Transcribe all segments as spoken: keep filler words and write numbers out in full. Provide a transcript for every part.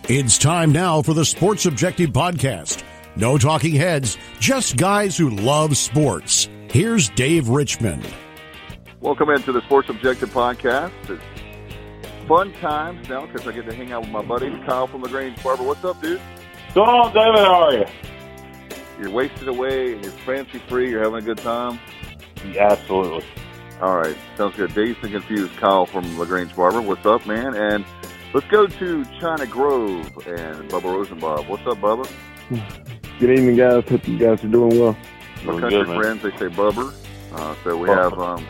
It's time now for the Sports Objective Podcast. No talking heads, just guys who love sports. Here's Dave Richmond. Welcome into the Sports Objective Podcast. It's fun times now because I get to hang out with my buddy Kyle from LaGrange Barber. What's up, dude? What's going on, David? How are you? You're wasted away and you're fancy free. You're having a good time? Yeah, absolutely. All right. Sounds good. Dazed and Confused Kyle from LaGrange Barber. What's up, man? And let's go to China Grove and Bubba Rosenbaum. What's up, Bubba? Good evening, guys. Hope you guys are doing well. My country good, friends, they say Bubber. Uh, so we have... Um,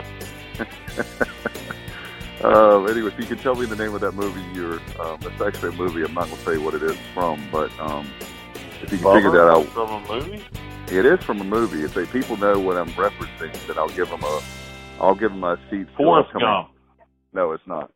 uh, anyway, if you can tell me the name of that movie, you're, um, it's actually a movie. I'm not going to say what it is from, but um, if you can Bubber, figure that out. From a movie? It is from a movie. If they people know what I'm referencing, then I'll give them a, I'll give them a seat. Forrest Gump. No, it's not.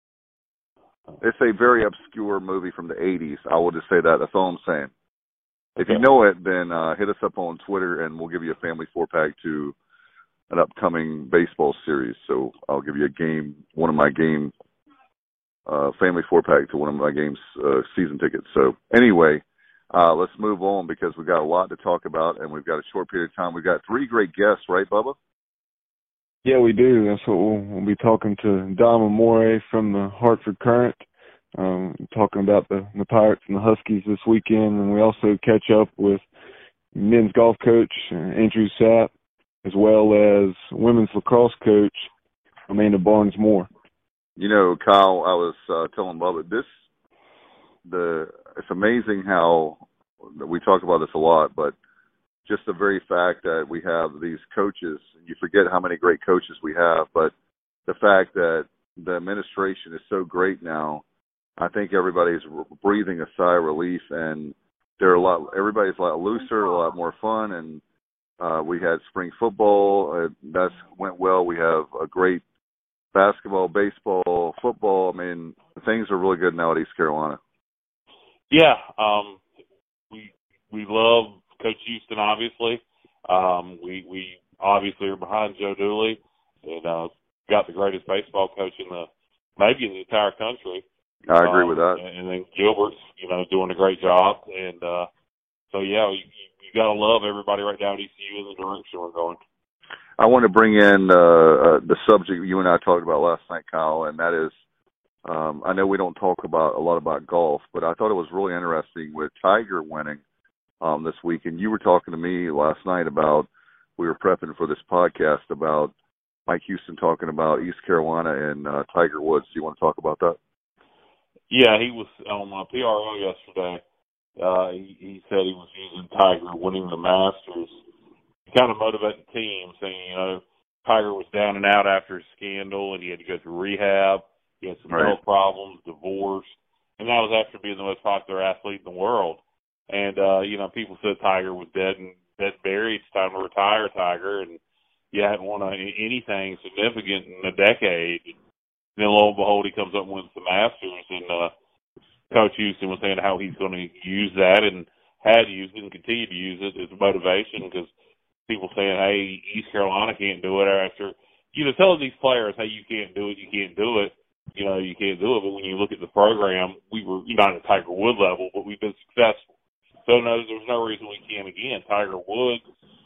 It's a very obscure movie from the eighties. I will just say that. That's all I'm saying. If you know it, then uh, hit us up on Twitter, and we'll give you a family four-pack to an upcoming baseball series. So I'll give you a game, one of my game, uh, family four-pack to one of my games, uh, season tickets. So anyway, uh, let's move on because we've got a lot to talk about, and we've got a short period of time. We've got three great guests, right, Bubba? Yeah, we do. That's what we'll, we'll be talking to Dom Amore from the Hartford Courant, um, talking about the, the Pirates and the Huskies this weekend, and we also catch up with men's golf coach uh, Andrew Sapp, as well as women's lacrosse coach Amanda Barnes-Moore. You know, Kyle, I was uh, telling Bubba, this, the it's amazing how, we talk about this a lot, but just the very fact that we have these coaches, you forget how many great coaches we have, but the fact that the administration is so great now, I think everybody's breathing a sigh of relief, and they're a lot, everybody's a lot looser, a lot more fun, and uh, we had spring football. Uh, that went well. We have a great basketball, baseball, football. I mean, things are really good now at East Carolina. Yeah, um, we we love Coach Houston, obviously. Um, we we obviously are behind Joe Dooley, and uh, got the greatest baseball coach in the maybe in the entire country. I agree um, with that. And, and then Gilbert's, you know, doing a great job, and uh, so yeah, you, you got to love everybody right now at E C U in the direction we're going. I want to bring in uh, uh, the subject you and I talked about last night, Kyle, and that is. Um, I know we don't talk about a lot about golf, but I thought it was really interesting with Tiger winning um, this week. And you were talking to me last night about, we were prepping for this podcast about Mike Houston talking about East Carolina and uh, Tiger Woods. Do you want to talk about that? Yeah, he was on my P R O yesterday. Uh, he, he said he was using Tiger winning the Masters to kind of motivate the team, saying, you know, Tiger was down and out after his scandal and he had to go through rehab. He had some right. health problems, divorce, and that was after being the most popular athlete in the world. And, uh, you know, people said Tiger was dead and dead and buried. It's time to retire, Tiger. And you hadn't won a, anything significant in a decade. And then, lo and behold, he comes up and wins the Masters. And uh, Coach Houston was saying how he's going to use that and had used it and continue to use it as motivation because people saying, hey, East Carolina can't do it after, you know, telling these players, hey, you can't do it, you can't do it. You know, you can't do it, but when you look at the program, we were not at Tiger Woods level, but we've been successful. So no, there's no reason we can't again. Tiger Woods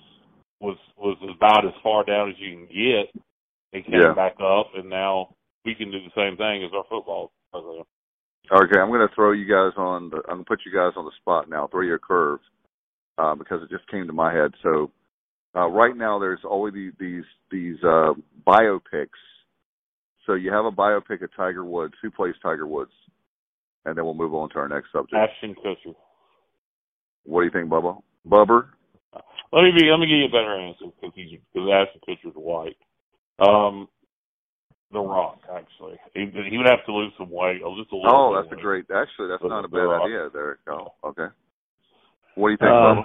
was was about as far down as you can get and came yeah. back up, and now we can do the same thing as our football program. Okay, I'm going to throw you guys on, the, I'm going to put you guys on the spot now, throw you a curve, uh, because it just came to my head. So uh, right now there's always these, these, these uh, biopics. So you have a biopic of Tiger Woods. Who plays Tiger Woods? And then we'll move on to our next subject. Ashton Kutcher. What do you think, Bubba? Bubber? Let me be, let me give you a better answer because he's because Ashton Kutcher's white. Um, The Rock, actually. He, he would have to lose some weight. Just a little oh, that's weight. a great. Actually, that's but not a the bad Rock. idea there. Oh, okay. What do you think, Uh, Bubba?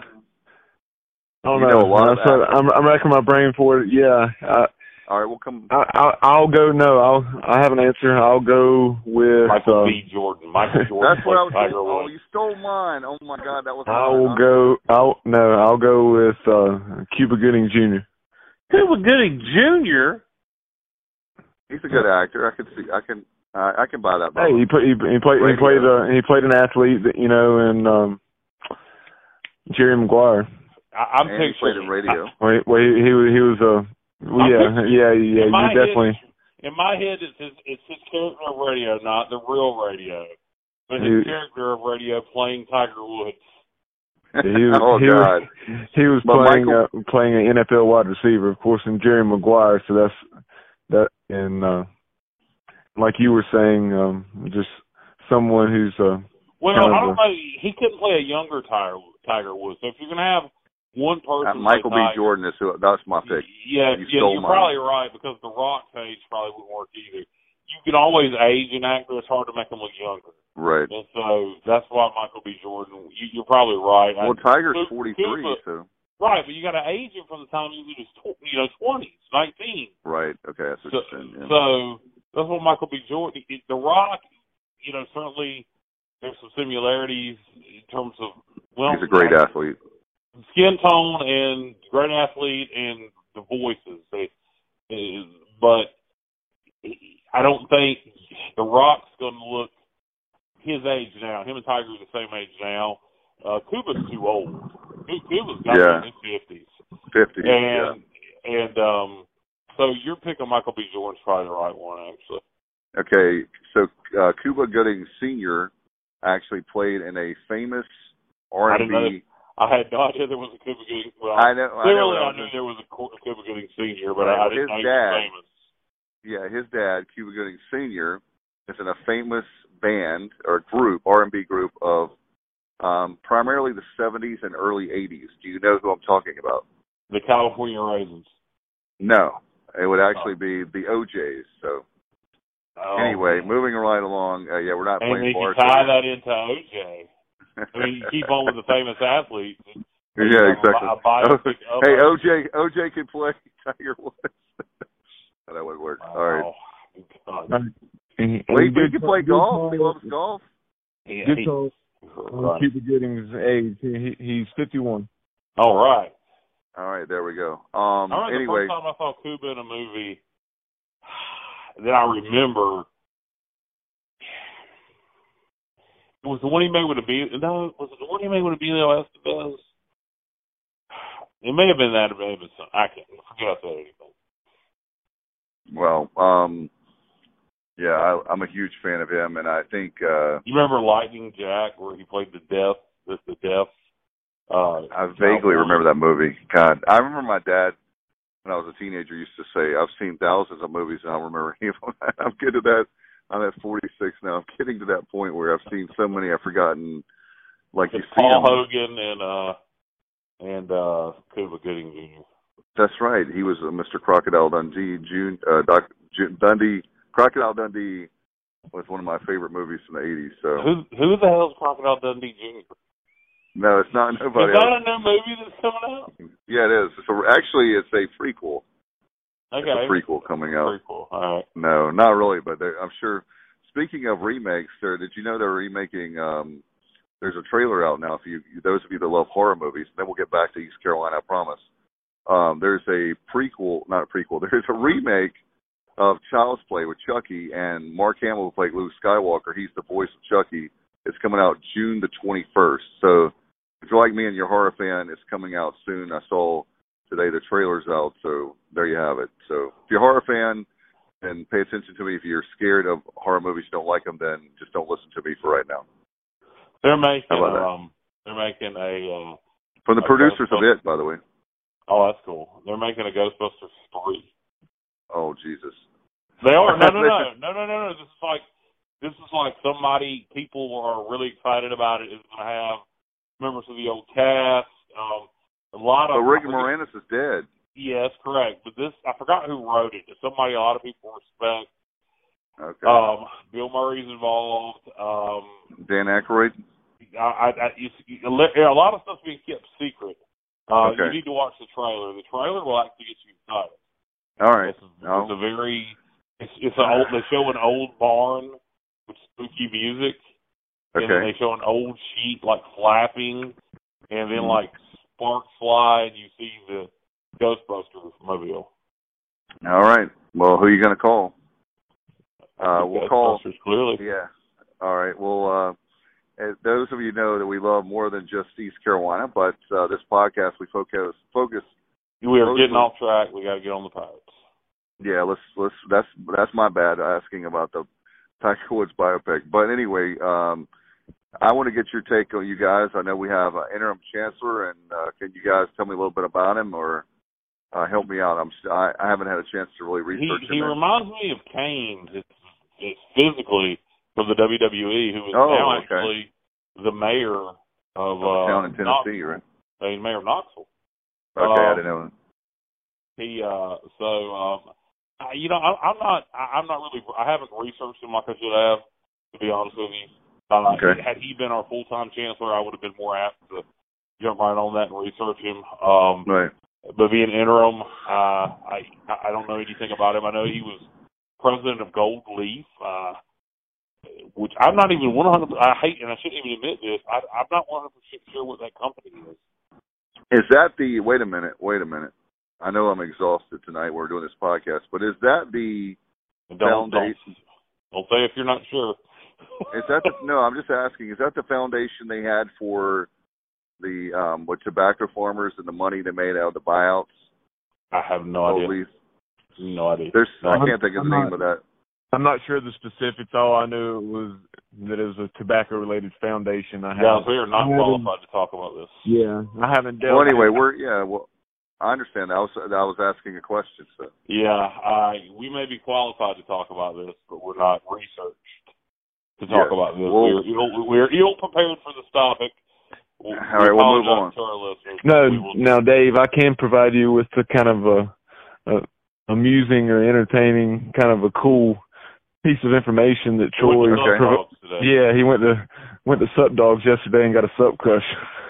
I don't you know. know a lot That's what, I'm, I'm racking my brain for it. Yeah. I, All right, we'll come. I, I, I'll go. No, I'll. I have an answer. I'll go with Michael uh, B. Jordan. Michael Jordan. That's what I was Tiger thinking. Oh, Woods. you stole mine. Oh my God, that was. I mine. will go. I'll no. I'll go with uh, Cuba Gooding Junior Cuba Gooding Junior He's a good actor. I can see. I can. Uh, I can buy that. Hey, he, he, he played. Radio. He played. Uh, he played an athlete, that, you know, and um, Jerry Maguire. I, I'm and he played in radio. I, well, he, well, he, he was. He was. Uh, well, yeah, yeah, yeah. You definitely. Head, in my head, it's his, it's his character of radio, not the real radio, but his he, character of radio playing Tiger Woods. He was, oh he God! Was, he was but playing Michael, uh, playing an N F L wide receiver, of course, and Jerry Maguire. So that's that, and uh, like you were saying, um, just someone who's uh, well, kind I of don't know. He couldn't play a younger Tiger Tiger Woods. So if you're gonna have one person, uh, Michael B. Tiger, Jordan is who. That's my pick. Yeah, you yeah, you're mine. probably right because the Rock's age probably wouldn't work either. You can always age an actor; it's hard to make them look younger. Right. And so that's why Michael B. Jordan. You, you're probably right. Well, I, Tiger's forty-three, Cuba, so. Right, but you got to age him from the time he was in his tw- you know twenties, nineteen. Right. Okay, that's what so, you're saying. Yeah. So that's what Michael B. Jordan. The Rock, you know, certainly there's some similarities in terms of. Well, he's a great athlete. Skin tone and great athlete and the voices, they, but I don't think the Rock's going to look his age now. Him and Tiger are the same age now. Uh, Cuba's too old. Cuba's got yeah. in his fifties. Fifties. And yeah. and um, so your pick on Michael B. Jordan's probably the right one, actually. Okay, so uh, Cuba Gooding Senior actually played in a famous R and B. I had no idea there was a Cuba Gooding. Well, I know. Clearly, I, know, I knew there was a Cuba Gooding Senior, but right, I didn't his know he dad, was famous. Yeah, his dad, Cuba Gooding Senior, is in a famous band or group, R and B group of um, primarily the seventies and early eighties. Do you know who I'm talking about? The California Raisins. No, it would actually be the O Js. So oh, anyway, man. moving right along. Uh, yeah, we're not and playing if you varsity. tie that into O J, I mean, you keep on with the famous athletes. Yeah, exactly. A, a biopic oh, hey, O J, O J can play Tiger Woods. Oh, that would work. Wow. All right. God. He, well, he, he can play golf. He loves golf. He, good he, call. Right. Cuba Gooding's age. He, he's fifty-one. All right. All right, there we go. Um, I remember anyway, the first time I saw Cuba in a movie that I remember. It was the one he made with a B. No, was it the one he made with a Emilio Estevez? It may have been that. It may have been some. I can't forget I said anything. Well, um, yeah, I, I'm a huge fan of him, and I think uh, you remember Lightning Jack, where he played the deaf, the, the deaf. Uh, I vaguely remember that movie. God, I remember my dad when I was a teenager used to say, "I've seen thousands of movies, and I don't remember any of them." I'm getting to that. I'm at forty-six now. I'm getting to that point where I've seen so many I've forgotten. Like you see Paul them. Hogan and uh, and uh, Cuba Gooding Junior That's right. He was uh, Mister Crocodile Dundee. June, uh, Doc, June, Dundee. Crocodile Dundee was one of my favorite movies from the eighties. So who who the hell is Crocodile Dundee Junior? No, it's not nobody. Is that else. a new movie that's coming out? Yeah, it is. It's a, actually, it's a prequel. Okay. It's a prequel coming out. Prequel. All right. No, not really, but I'm sure. Speaking of remakes, sir, did you know they're remaking? Um, there's a trailer out now. If you, those of you that love horror movies, then we'll get back to East Carolina. I promise. Um, there's a prequel, not a prequel. There's a remake of Child's Play with Chucky, and Mark Hamill will play Luke Skywalker. He's the voice of Chucky. It's coming out June the twenty-first. So if you're like me and you're a horror fan, it's coming out soon. I saw today the trailer's out, so there you have it. So if you're a horror fan, then pay attention to me. If you're scared of horror movies, you don't like them, then just don't listen to me for right now. They're making How about that? um, they're making a uh, from the a producers of it, by the way. Oh, that's cool. They're making a Ghostbusters three. Oh, Jesus. They are. No, no, no, no, no, no, no. This is like this is like somebody. People are really excited about it. It's going to have members of the old cast. Um, a lot of. But Rick Moranis is dead. Yes, correct. But this, I forgot who wrote it. It's somebody a lot of people respect. Okay. Um, Bill Murray's involved. Um, Dan Aykroyd. I, I, I you, you, a lot of stuff's being kept secret. Uh, okay. You need to watch the trailer. The trailer will actually get you excited. All right. It's, oh. it's a very. It's, it's an old. They show an old barn with spooky music. Okay. And then they show an old sheet like flapping, and then like sparks fly, and you see the Ghostbusters mobile. All right. Well, who are you going to call? Uh, we'll call. Clearly. Yeah. All right. Well, uh, those of you know that we love more than just East Carolina, but uh, this podcast we focus focus. We are getting off track. We got to get on the Pirates. Yeah, let's let's. That's that's my bad asking about the Tiger Woods biopic. But anyway, um, I want to get your take on you guys. I know we have an interim chancellor, and uh, can you guys tell me a little bit about him or uh, help me out? I'm st- I, I haven't had a chance to really research he, him. He reminds me of Kane, it's, it's physically from the W W E, who is oh, now okay. actually the mayor of, of uh, town in Tennessee, Knoxville. right? Uh, mayor of Knoxville. Okay, um, I didn't know. He uh, so um, I, you know I, I'm not I, I'm not really I haven't researched him like I should have, to be honest with you. Uh, okay. Had he been our full time chancellor, I would have been more apt to jump right on that and research him. Um, right. But being interim, uh, I I don't know anything about him. I know he was president of Gold Leaf, uh, which I'm not even one hundred percent, I hate, and I shouldn't even admit this, I, I'm not one hundred percent sure what that company is. Is that the, wait a minute, wait a minute. I know I'm exhausted tonight. We're doing this podcast, but is that the don't, foundation? Don't, don't say if you're not sure. Is that the, no, I'm just asking, is that the foundation they had for the um, what tobacco farmers and the money they made out of the buyouts? I have no idea. Leaf? No idea. There's, no, I can't think of the I'm name not, of that. I'm not sure the specifics. All I knew was that it was a tobacco-related foundation. I Guys, we are not I qualified to talk about this. Yeah, I haven't dealt. Well, anyway, we're yeah. Well, I understand. I was I was asking a question. So yeah, uh, we may be qualified to talk about this, but we're not researched to talk yes. about this. Well, we're ill, we're ill prepared for this topic. All right, we'll move on. To our listeners. No, will... now, Dave, I can provide you with the kind of a, a amusing or entertaining, kind of a cool piece of information that Troy. Okay. Prov- yeah, he went to went to Sup Dogs yesterday and got a Sup Crush.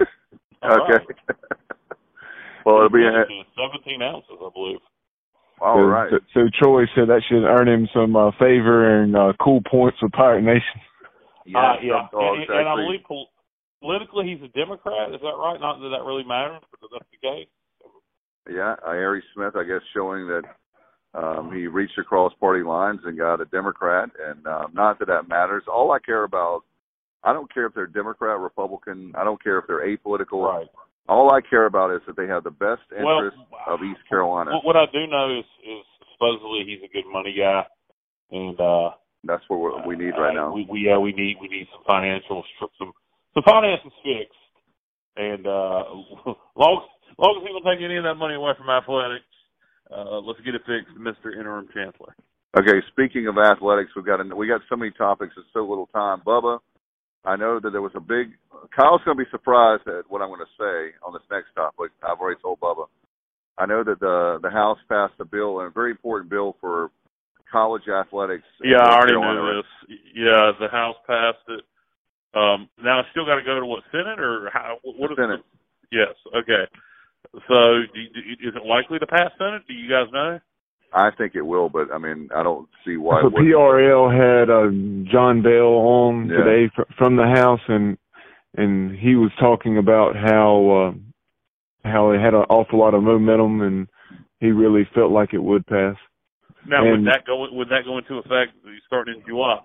Okay. Right. Well, it'll be a, seventeen ounces, I believe. All so, right. So, so Troy said that should earn him some uh, favor and uh, cool points with Pirate Nation. Yeah, uh, yeah. Dogs, and, and I believe pol- politically he's a Democrat. Is that right? Not that that really matters, but that's the case. Yeah, uh, Harry Smith, I guess, showing that um, he reached across party lines and got a Democrat, and um, not that that matters. All I care about, I don't care if they're Democrat, Republican. I don't care if they're apolitical. Right. All I care about is that they have the best interest well, of East Carolina. What I do know is, is supposedly he's a good money guy, and uh, that's what we need right now. Uh, we, we yeah we need we need some financial some some finances fixed, and uh, long long as he don't take any of that money away from athletics, uh, let's get it fixed, Mister Interim Chancellor. Okay, speaking of athletics, we've got a, we got so many topics and so little time. Bubba, I know that there was a big – Kyle's going to be surprised at what I'm going to say on this next topic. I've already told Bubba. I know that the the House passed a bill, and a very important bill for college athletics. Yeah, I already Carolina. knew this. Yeah, the House passed it. Um, now it's still got to go to what, Senate or how? What is Senate? The, yes. Okay. So, do, do, is it likely to pass Senate? Do you guys know? I think it will, but I mean, I don't see why. So P R L had uh, John Bell on yeah. today fr- from the House, and and he was talking about how uh, how it had an awful lot of momentum, and he really felt like it would pass. Now, and, would that go? Would that go into effect starting in July?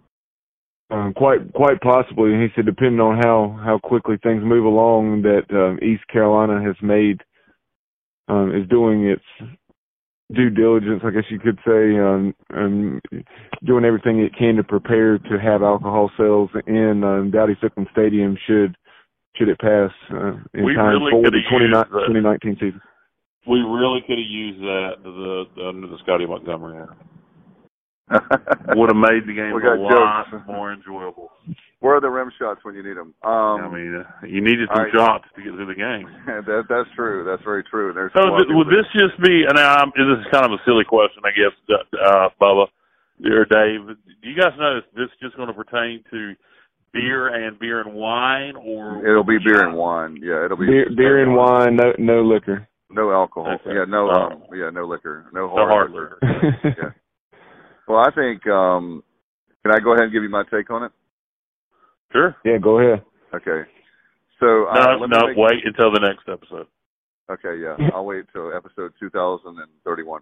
Um, quite quite possibly. He said, depending on how, how quickly things move along, that um, East Carolina has made um, is doing its due diligence, I guess you could say, um, um, doing everything it can to prepare to have alcohol sales in um, Dowdy Ficklen Stadium should should it pass uh, in we time really for the twenty nineteen season. We really could have used that the, the, under the Scotty Montgomery era. Would have made the game we a got lot jokes. more enjoyable. Where are the rim shots when you need them? Um, I mean, uh, you needed some right. shots to get through the game. that, that's true. That's very true. There's so th- would this just be, and um, this is kind of a silly question, I guess, uh, Bubba or Dave, do you guys know if this is just going to pertain to beer and beer and wine? Or It'll be beer and wine. Yeah, it'll be Beer, beer and wine, no, no liquor. No alcohol. Okay. Yeah, no. Oh. Um, yeah, no liquor. No hard, hard, hard liquor. Yeah. Well, I think. Um, can I go ahead and give you my take on it? Sure. Yeah, go ahead. Okay. So no, uh, let me no, make, wait until the next episode. Okay, yeah, I'll wait until episode two thousand thirty-one.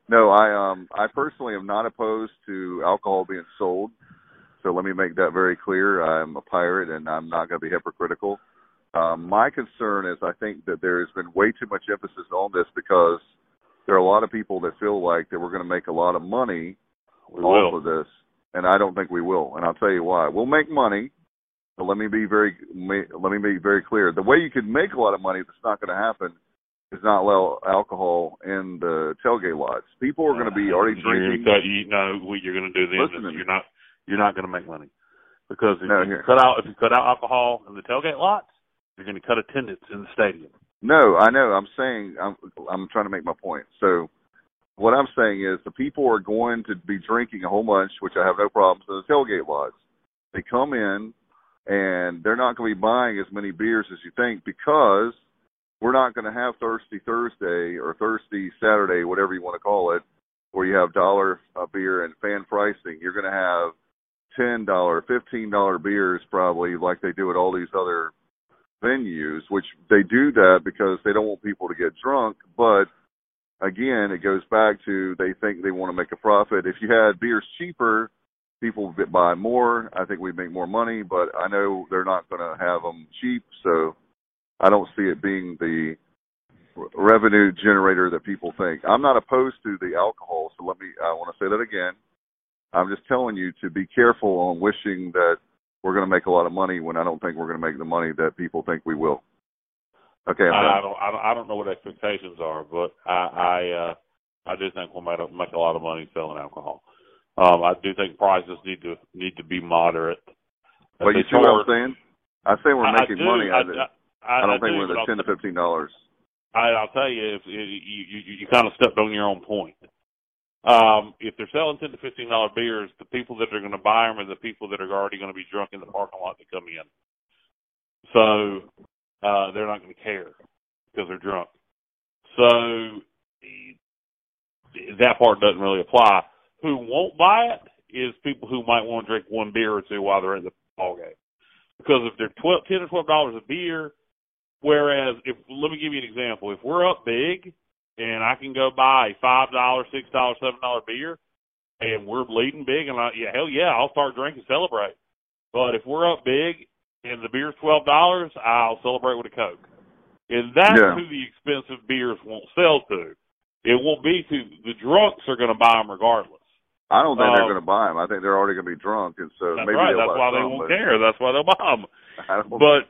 No, I um I personally am not opposed to alcohol being sold. So let me make that very clear. I'm a pirate, and I'm not going to be hypocritical. Um, my concern is I think that there has been way too much emphasis on this because there are a lot of people that feel like that we're going to make a lot of money We off will. of this, and I don't think we will. And I'll tell you why. We'll make money, but let me be very let me be very clear. The way you can make a lot of money that's not going to happen is not allow alcohol in the tailgate lots. People are going to be already drinking. You're, you know what you're going to do then. Listen to me. You're not you're not going to make money because if No, you here. cut out if you cut out alcohol in the tailgate lots, you're going to cut attendance in the stadium. No, I know. I'm saying I'm I'm trying to make my point. So what I'm saying is the people are going to be drinking a whole bunch, which I have no problems with the tailgate lots. They come in and they're not going to be buying as many beers as you think because we're not going to have Thirsty Thursday or Thirsty Saturday, whatever you want to call it, where you have dollar uh, beer and fan pricing. You're going to have ten dollars, fifteen dollars beers probably like they do at all these other venues, which they do that because they don't want people to get drunk. But, again, it goes back to they think they want to make a profit. If you had beers cheaper, people would buy more. I think we'd make more money, but I know they're not going to have them cheap, so I don't see it being the revenue generator that people think. I'm not opposed to the alcohol, so let me, I want to say that again. I'm just telling you to be careful on wishing that we're going to make a lot of money when I don't think we're going to make the money that people think we will. Okay, I'm I, I done. don't I don't I don't know what expectations are, but I I uh, I do think we'll make a, make a lot of money selling alcohol. Um, I do think prices need to need to be moderate. But you see what I'm saying? I say we're I, making I do, money. I, I, I, I don't I think do, we're the ten to fifteen dollars. I, I'll tell you, if you you, you, you kind of stepped on your own point. Um, if they're selling ten to fifteen dollar beers, the people that are going to buy them are the people that are already going to be drunk in the parking lot that come in. So uh, they're not going to care because they're drunk. So that part doesn't really apply. Who won't buy it is people who might want to drink one beer or two while they're in the ball game. Because if they're twelve, ten or twelve dollars a beer, whereas if let me give you an example, if we're up big and I can go buy a five dollar, six dollar, seven dollar beer, and we're leading big, and I, yeah, hell yeah, I'll start drinking, celebrate. But if we're up big and the beer's twelve dollars, I'll celebrate with a Coke. And that's Yeah. who the expensive beers won't sell to. It won't be to the drunks are going to buy them regardless. I don't think um, they're going to buy them. I think they're already going to be drunk, and so That's maybe right. they'll That's buy why they some, won't but care. That's why they'll buy them. I don't But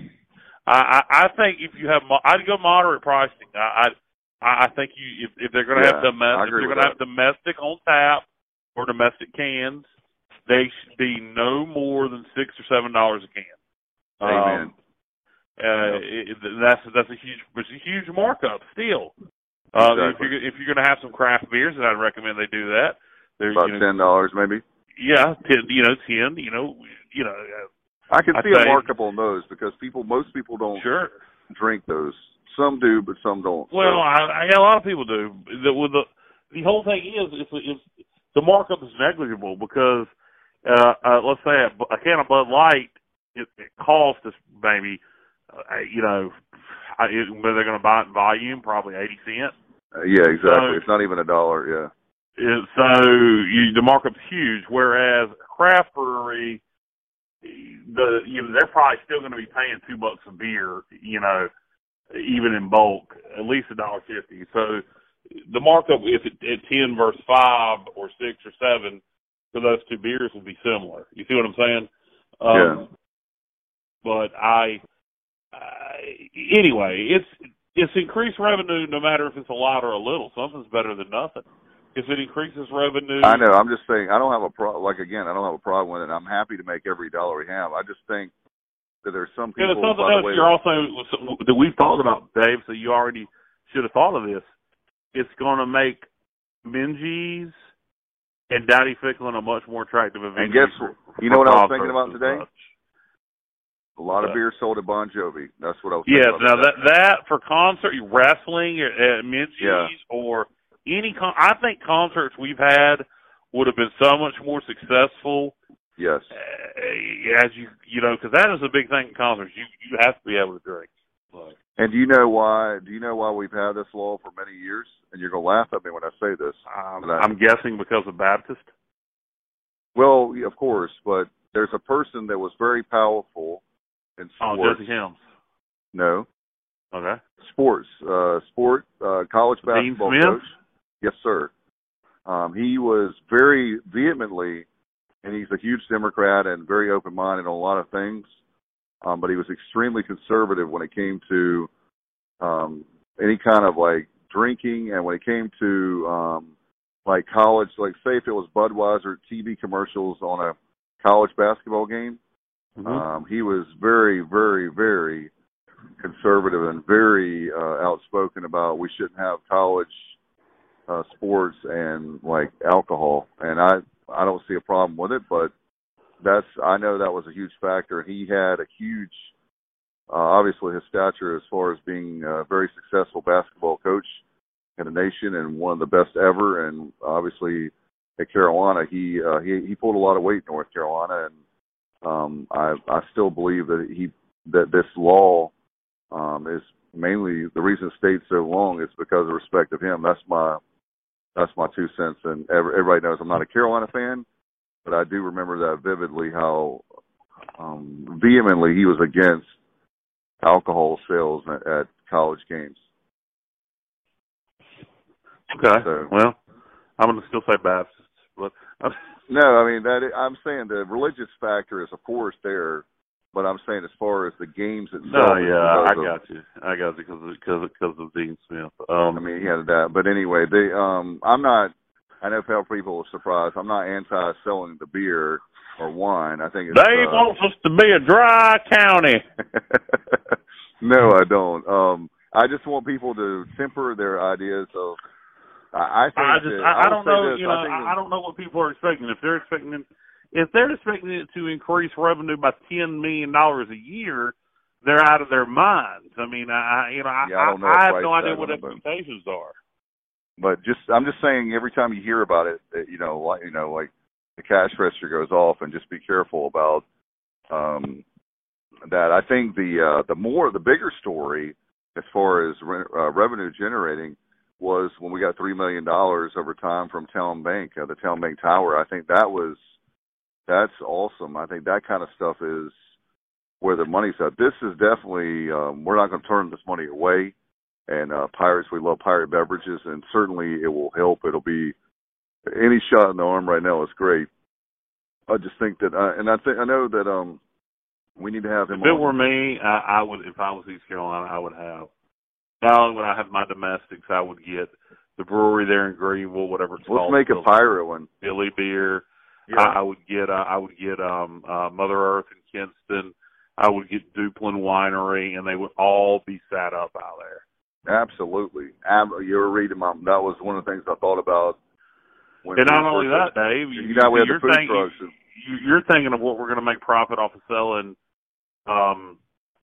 I, I think if you have, I'd go moderate pricing. I, I, I think you if, if they're going to Yeah, have domestic, I if agree they're with going to have that. domestic on tap or domestic cans, they should be no more than six or seven dollars a can. Amen. Um, uh, it, that's that's a huge, it's a huge markup still. Uh, Exactly. If you're if you're going to have some craft beers, then I'd recommend they do that. They're, About you know, ten dollars, maybe. Yeah, ten. You know, ten. You know, you know. Uh, I can I'd see a say- markup on those because people, most people don't sure. drink those. Some do, but some don't. Well, so. I, I, yeah, a lot of people do. The, with the the whole thing is, is, is the markup is negligible because uh, uh, let's say a, a can of Bud Light it, it costs us maybe uh, you know I, it, whether they're going to buy it in volume, probably eighty cents. Uh, yeah, exactly. So- it's not even a dollar. Yeah. It, so you, the markup's huge. Whereas a craft brewery, the you know they're probably still going to be paying two bucks a beer, you know, even in bulk, at least a dollar fifty. So the markup, if it, at ten versus five or six or seven for those two beers, will be similar. You see what I'm saying? Um, Yeah. But I, I, anyway, it's it's increased revenue no matter if it's a lot or a little. Something's better than nothing. If it increases revenue, I know. I'm just saying. I don't have a pro. Like again, I don't have a problem with it. I'm happy to make every dollar we have. I just think that there's some Yeah, people. there's something by the else way, you're also that we've thought about, Dave. So you already should have thought of this. It's going to make Minges and Dowdy Ficklin a much more attractive event. And guess what? You know what I was thinking about today? A lot of Uh, beer sold at Bon Jovi. That's what I was. Yes. thinking Now about that that for concert wrestling at Minges Yeah. or any con- I think concerts we've had would have been so much more successful. Yes. Uh, as you you know, because that is a big thing in concerts. You you have to be able to drink. Like, And do you know why? Do you know why we've had this law for many years? And you're going to laugh at me when I say this. Um, I'm guessing because of Baptist. Well, of course, but there's a person that was very powerful in sports. Oh, Jesse Helms. No. Okay. Sports, uh, sport, uh, college basketball Dean Smith? coach. Yes, sir. Um, he was very vehemently, and he's a huge Democrat and very open-minded on a lot of things. Um, but he was extremely conservative when it came to um, any kind of like drinking, and when it came to um, like college, like say if it was Budweiser T V commercials on a college basketball game, mm-hmm. um, he was very, very, very conservative and very uh, outspoken about we shouldn't have college uh, sports and like alcohol. And I, I don't see a problem with it, but that's, I know that was a huge factor. He had a huge, uh, obviously his stature as far as being a very successful basketball coach in the nation and one of the best ever. And obviously at Carolina, he, uh, he, he pulled a lot of weight in North Carolina. And um, I, I still believe that he, that this law um, is mainly the reason it stayed so long is because of respect of him. That's my, that's my two cents. And everybody knows I'm not a Carolina fan, but I do remember that vividly, how um, vehemently he was against alcohol sales at, at college games. Okay. So, well, I'm going to still say Baptist. But no, I mean, that I'm saying the religious factor is, of course, there, but I'm saying as far as the games itself. No, yeah, I of, got you. I got you because of, because because of Dean Smith. Um, I mean, he had that. But anyway, they, um, I'm not. I know how people are surprised. I'm not anti-selling the beer or wine. I think it's, Dave uh, wants us to be a dry county. No, I don't. Um, I just want people to temper their ideas of. I, I think. I just. that, I, I, I don't know. This, you know. I, I, I don't know what people are expecting. If they're expecting, if they're expecting it to increase revenue by ten million dollars a year, they're out of their minds. I mean, I. You know. I. Yeah, I, don't know I, I have Price no idea what it, expectations but, are. But just, I'm just saying, every time you hear about it, that, you know, like you know, like the cash register goes off, and just be careful about um, that. I think the uh, the more the bigger story as far as re- uh, revenue generating was when we got three million dollars over time from Talon Bank, uh, the Talon Bank Tower. I think that was that's awesome. I think that kind of stuff is where the money's at. This is definitely um, we're not going to turn this money away. And uh, Pirates, we love Pirate beverages, and certainly it will help. It'll be any shot in the arm right now is great. I just think that, uh, and I think I know that um, we need to have him. If it on. were me, I, I would. If I was East Carolina, I would have. Not only would I have my domestics, I would get the brewery there in Greenville, whatever it's Let's called. make a Pirate one. Billy Beer. Yeah. I, I would get. Uh, I would get um, uh, Mother Earth in Kinston. I would get Duplin Winery, and they would all be sat up out there. Absolutely. You were reading my, that was one of the things I thought about. When and not only that, Dave, you, you know, we have you're, the food thinking, trucks. you, you're thinking of what we're going to make profit off of selling, um,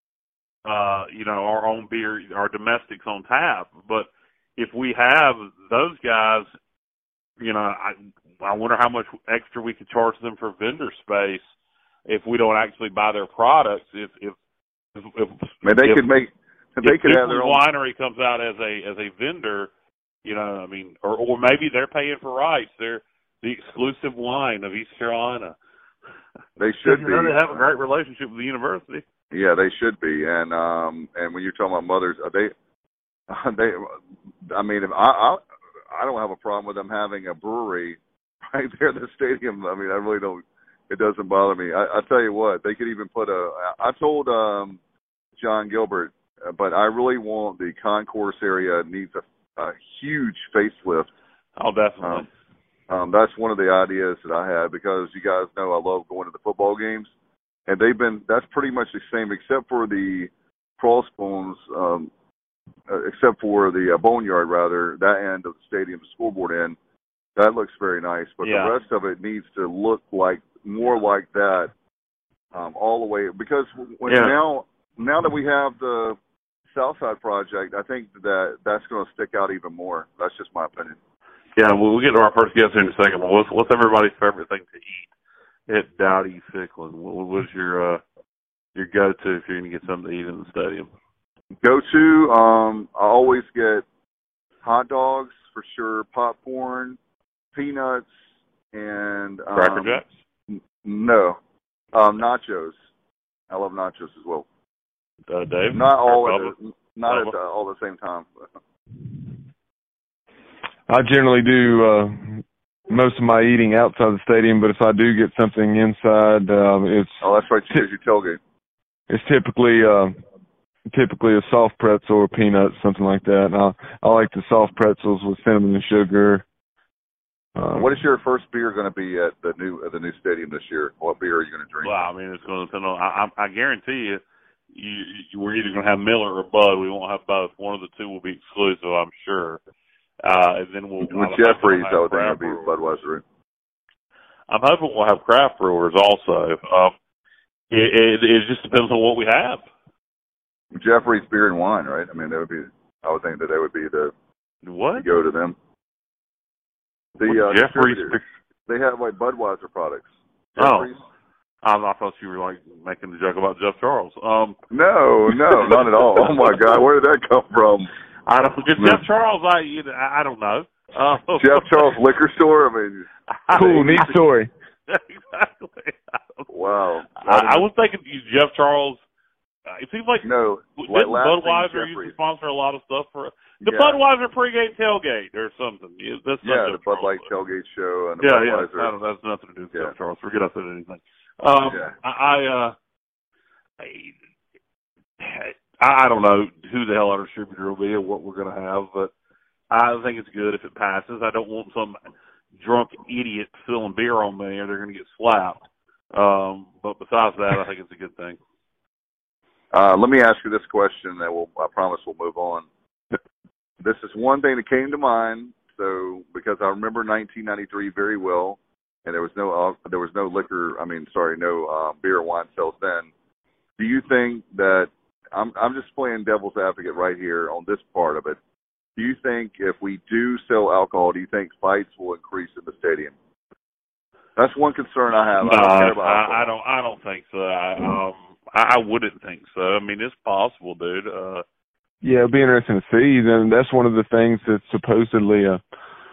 uh, you know, our own beer, our domestics on tap. But if we have those guys, you know, I, I wonder how much extra we could charge them for vendor space if we don't actually buy their products. If, if, if, if Man, they if, could make. They if could have their own winery comes out as a as a vendor, you know, I mean, or or maybe they're paying for rights. They're the exclusive wine of East Carolina. They should you be. know, they have a great relationship with the university. Yeah, they should be. And um, and when you're talking about mothers, they, they, I mean, if I, I, I don't have a problem with them having a brewery right there in the stadium. I mean, I really don't. It doesn't bother me. I, I tell you what, they could even put a. I told um, John Gilbert. But I really want the concourse area needs a, a huge facelift. Oh, definitely. Um, um, that's one of the ideas that I had because you guys know I love going to the football games, and they've been that's pretty much the same except for the crossbones, um, uh, except for the uh, boneyard rather that end of the stadium, the scoreboard end. That looks very nice, but yeah. the rest of it needs to look like more like that um, all the way because when yeah. now now that we have the Southside project, I think that that's going to stick out even more. That's just my opinion. Yeah, well, we'll get to our first guest in a second. But what's, what's everybody's favorite thing to eat at Dowdy Ficklin? What was your uh, your go-to if you're going to get something to eat in the stadium? Go to, um, I always get hot dogs for sure, popcorn, peanuts, and um, Cracker Jacks. N- no, um, nachos. I love nachos as well. Uh, Dave, not all at the, not at the, all at the same time. I generally do uh, most of my eating outside the stadium, but if I do get something inside, uh, it's oh, that's right, you use your tailgate. It's typically uh, typically a soft pretzel or peanuts, something like that. And I I like the soft pretzels with cinnamon and sugar. Um, what is your first beer going to be at the new at the new stadium this year? What beer are you going to drink? Well, I mean, it's going to depend on. I, I, I guarantee you, you, you, we're either going to have Miller or Bud. We won't have both. One of the two will be exclusive, I'm sure. Uh, and then we'll. With Jeffrey's, I would think it'll be Budweiser. I'm hoping we'll have craft brewers also. Um, it, it, it just depends on what we have. Jeffrey's beer and wine, right? I mean, that would be. I would think that that would be the. What? To go to them. The uh, Jeffrey's. They have like Budweiser products. Jeffrey's. Oh. Um, I thought you were like making the joke about Jeff Charles. Um, no, no, not at all. Oh my God, where did that come from? I don't. Jeff Charles, I you know, I don't know. Uh, Jeff Charles liquor store. I mean, cool, neat story. Exactly. Wow. I, I was thinking Jeff Charles. Uh, it seems like no. Didn't Budweiser used to sponsor a lot of stuff for the yeah. Budweiser pregame tailgate or something? Yeah, that's yeah, the Bud Light tailgate show and the yeah, Budweiser. yeah. I don't, that's nothing to do with yeah. Jeff Charles. Forget I said anything. Um, yeah. I, I, uh, I, I don't know who the hell our distributor will be or what we're going to have, but I think it's good if it passes. I don't want some drunk idiot spilling beer on me or they're going to get slapped. Um, but besides that, I think it's a good thing. Uh, let me ask you this question that we'll, I promise we'll move on. This is one thing that came to mind. So, because I remember nineteen ninety-three very well, and there was no uh, there was no liquor. I mean, sorry, no uh, beer or wine sales then. Do you think that I'm I'm just playing devil's advocate right here on this part of it? Do you think if we do sell alcohol, do you think fights will increase in the stadium? That's one concern I have. No, I don't care about I, I don't. I don't think so. I, um, I, I wouldn't think so. I mean, it's possible, dude. Uh, yeah, it'll be interesting to see. Then that's one of the things that's supposedly uh,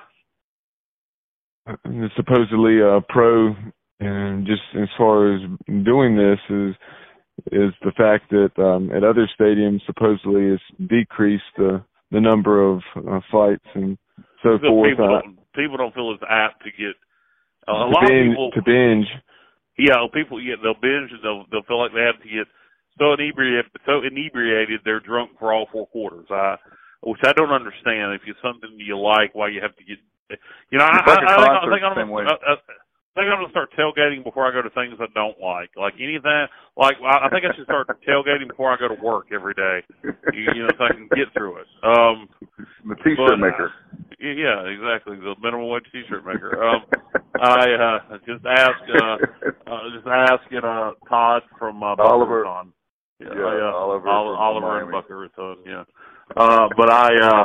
supposedly uh, pro, and just as far as doing this is is the fact that um, at other stadiums supposedly it's decreased the the number of uh, fights and so people forth. People uh, don't, people don't feel as apt to get uh, a to lot binge, of people to binge. Yeah, people. Yeah, they'll binge and they'll they'll feel like they have to get so inebriated, so inebriated they're drunk for all four quarters. I, which I don't understand. If it's something you like, why you have to get, you know, I, like I, I, think, I think I'm gonna, I, I think I'm gonna start tailgating before I go to things I don't like. Like anything, like I, I think I should start tailgating before I go to work every day. You, you know, so I can get through it. Um, the T-shirt but, maker. Uh, yeah, exactly. The minimum wage T-shirt maker. Um, I uh, just ask, uh, uh, just asking uh, Todd from uh, Oliver. On. Yeah, yeah, I, uh, Oliver, Oliver, Oliver and Bucker Raton. Yeah, uh, but I, uh,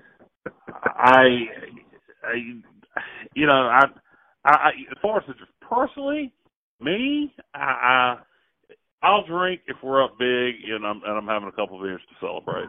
I, I, you know, I, I, as far as just personally, me, I, I, I'll drink if we're up big and I'm and I'm having a couple of beers to celebrate.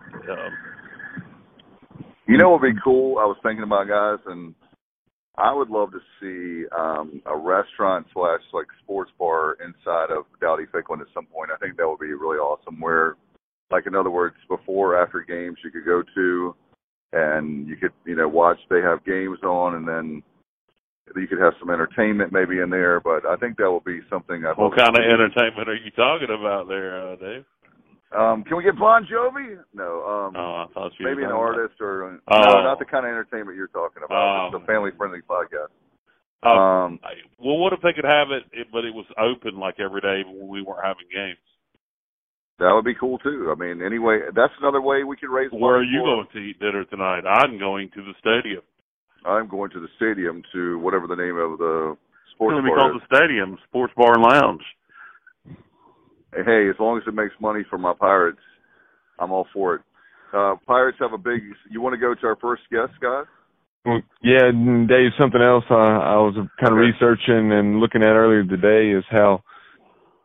Um, you know what would be cool? I was thinking about, guys, and I would love to see um, a restaurant slash like sports bar inside of Dowdy-Ficklen at some point. I think that would be really awesome. Where, like, in other words, before or after games, you could go to, and you could, you know, watch. They have games on, and then you could have some entertainment maybe in there. But I think that would be something. I'd what kind of entertainment are you talking about there, uh, Dave? Um, can we get Bon Jovi? No. Um, oh, I thought you maybe an artist or uh, oh. no, not the kind of entertainment you're talking about. Um, It's a family-friendly podcast. Um, um, well, what if they could have it, it, but it was open like every day when we weren't having games? That would be cool too. I mean, anyway, that's another way we could raise money. Where are you for. going to eat dinner tonight? I'm going to the stadium. I'm going to the stadium to whatever the name of the sports it's bar called is. The Stadium, Sports Bar and Lounge. Hey, as long as it makes money for my Pirates, I'm all for it. Uh, Pirates have a big. You want to go to our first guest, guys? Well, yeah, Dave. Something else I, I was kind of okay. researching and looking at earlier today is how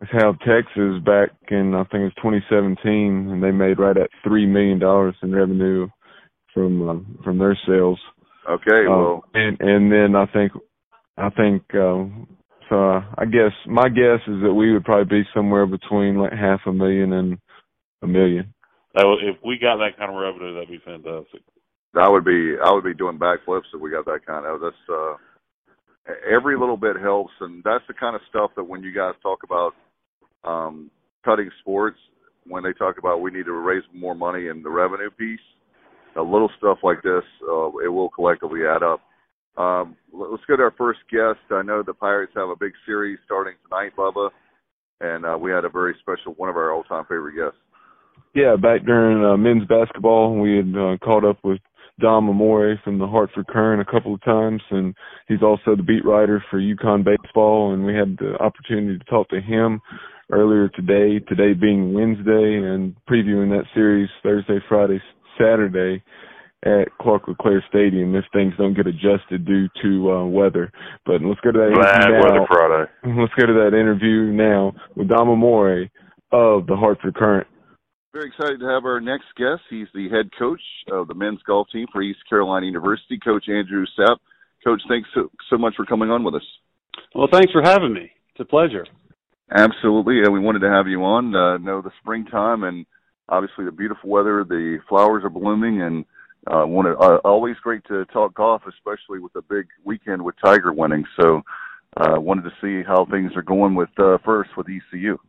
how Texas back in, I think it was twenty seventeen, and they made right at three million dollars in revenue from uh, from their sales. Okay, um, well, and and then I think I think um, so. Uh, I guess my guess is that we would probably be somewhere between like half a million and a million. That would, if we got that kind of revenue, that'd be fantastic. I would be I would be doing backflips if we got that kind of. That's uh, every little bit helps, and that's the kind of stuff that when you guys talk about um, cutting sports, when they talk about we need to raise more money in the revenue piece, a little stuff like this, uh, it will collectively add up. Um, let's go to our first guest. I know the Pirates have a big series starting tonight, Bubba, and uh, we had a very special one of our all-time favorite guests. Yeah, back during uh, men's basketball, we had uh, caught up with Dom Amore from the Hartford Courant a couple of times, and he's also the beat writer for UConn baseball, and we had the opportunity to talk to him earlier today, today being Wednesday, and previewing that series Thursday, Friday, Saturday at Clark LeClaire Stadium if things don't get adjusted due to uh, weather. But let's go to that Bad interview now. weather Friday. Let's go to that interview now with Dom Amore of the Hartford Courant. Very excited to have our next guest. He's the head coach of the men's golf team for East Carolina University, Coach Andrew Sapp. Coach, thanks so, so much for coming on with us. Well, thanks for having me. It's a pleasure. Absolutely. And we wanted to have you on. Uh, know the springtime and obviously the beautiful weather. The flowers are blooming, and uh, wanted, uh, always great to talk golf, especially with a big weekend with Tiger winning. So uh, wanted to see how things are going with uh, first with E C U.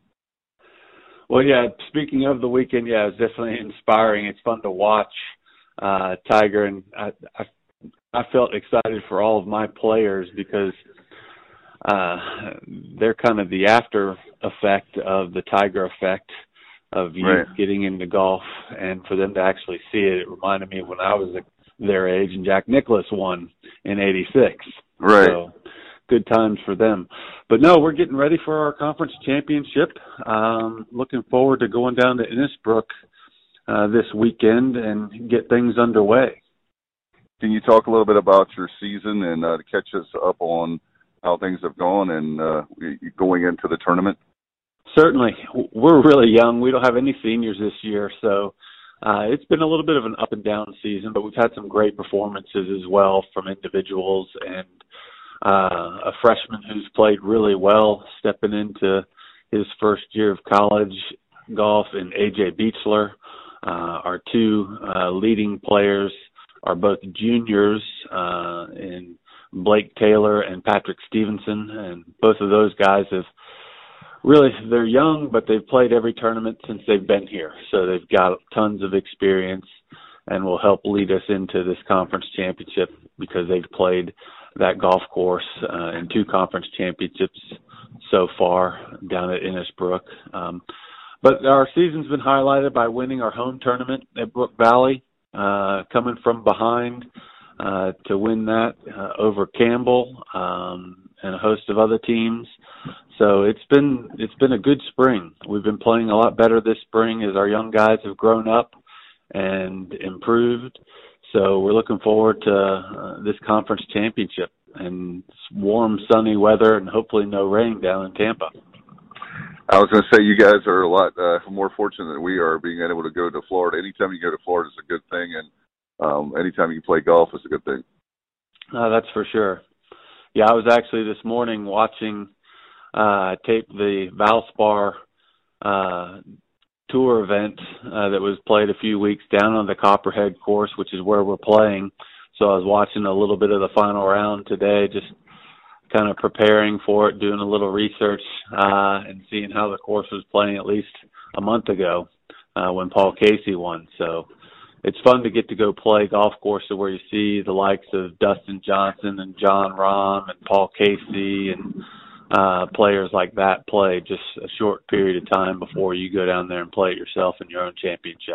Well, yeah, speaking of the weekend, yeah, it was definitely inspiring. It's fun to watch uh, Tiger, and I, I, I felt excited for all of my players because uh, they're kind of the after effect of the Tiger effect of youth right. getting into golf, and for them to actually see it, it reminded me of when I was their age and Jack Nicklaus won in eighty-six. Right. So, good times for them. But no, we're getting ready for our conference championship. Um, looking forward to going down to Innisbrook uh, this weekend and get things underway. Can you talk a little bit about your season and uh, to catch us up on how things have gone and uh, going into the tournament? Certainly. We're really young. We don't have any seniors this year, so uh, it's been a little bit of an up and down season, but we've had some great performances as well from individuals, and Uh, a freshman who's played really well, stepping into his first year of college golf, in A J Beechler. Uh, our two uh, leading players are both juniors uh, in Blake Taylor and Patrick Stevenson, and both of those guys have really, they're young, but they've played every tournament since they've been here. So they've got tons of experience and will help lead us into this conference championship because they've played that golf course uh, in two conference championships so far down at Innisbrook. Um, but our season's been highlighted by winning our home tournament at Brook Valley, uh, coming from behind uh, to win that uh, over Campbell um, and a host of other teams. So it's been it's been a good spring. We've been playing a lot better this spring as our young guys have grown up and improved. So we're looking forward to uh, this conference championship and warm, sunny weather and hopefully no rain down in Tampa. I was going to say you guys are a lot uh, more fortunate than we are being able to go to Florida. Anytime you go to Florida is a good thing, and um, anytime you play golf is a good thing. Uh, that's for sure. Yeah, I was actually this morning watching uh, tape the Valspar uh tour event uh, that was played a few weeks down on the Copperhead course, which is where we're playing. So I was watching a little bit of the final round today, just kind of preparing for it, doing a little research uh, and seeing how the course was playing at least a month ago uh, when Paul Casey won. So it's fun to get to go play golf courses where you see the likes of Dustin Johnson and John Rahm and Paul Casey and Uh, players like that play just a short period of time before you go down there and play it yourself in your own championship.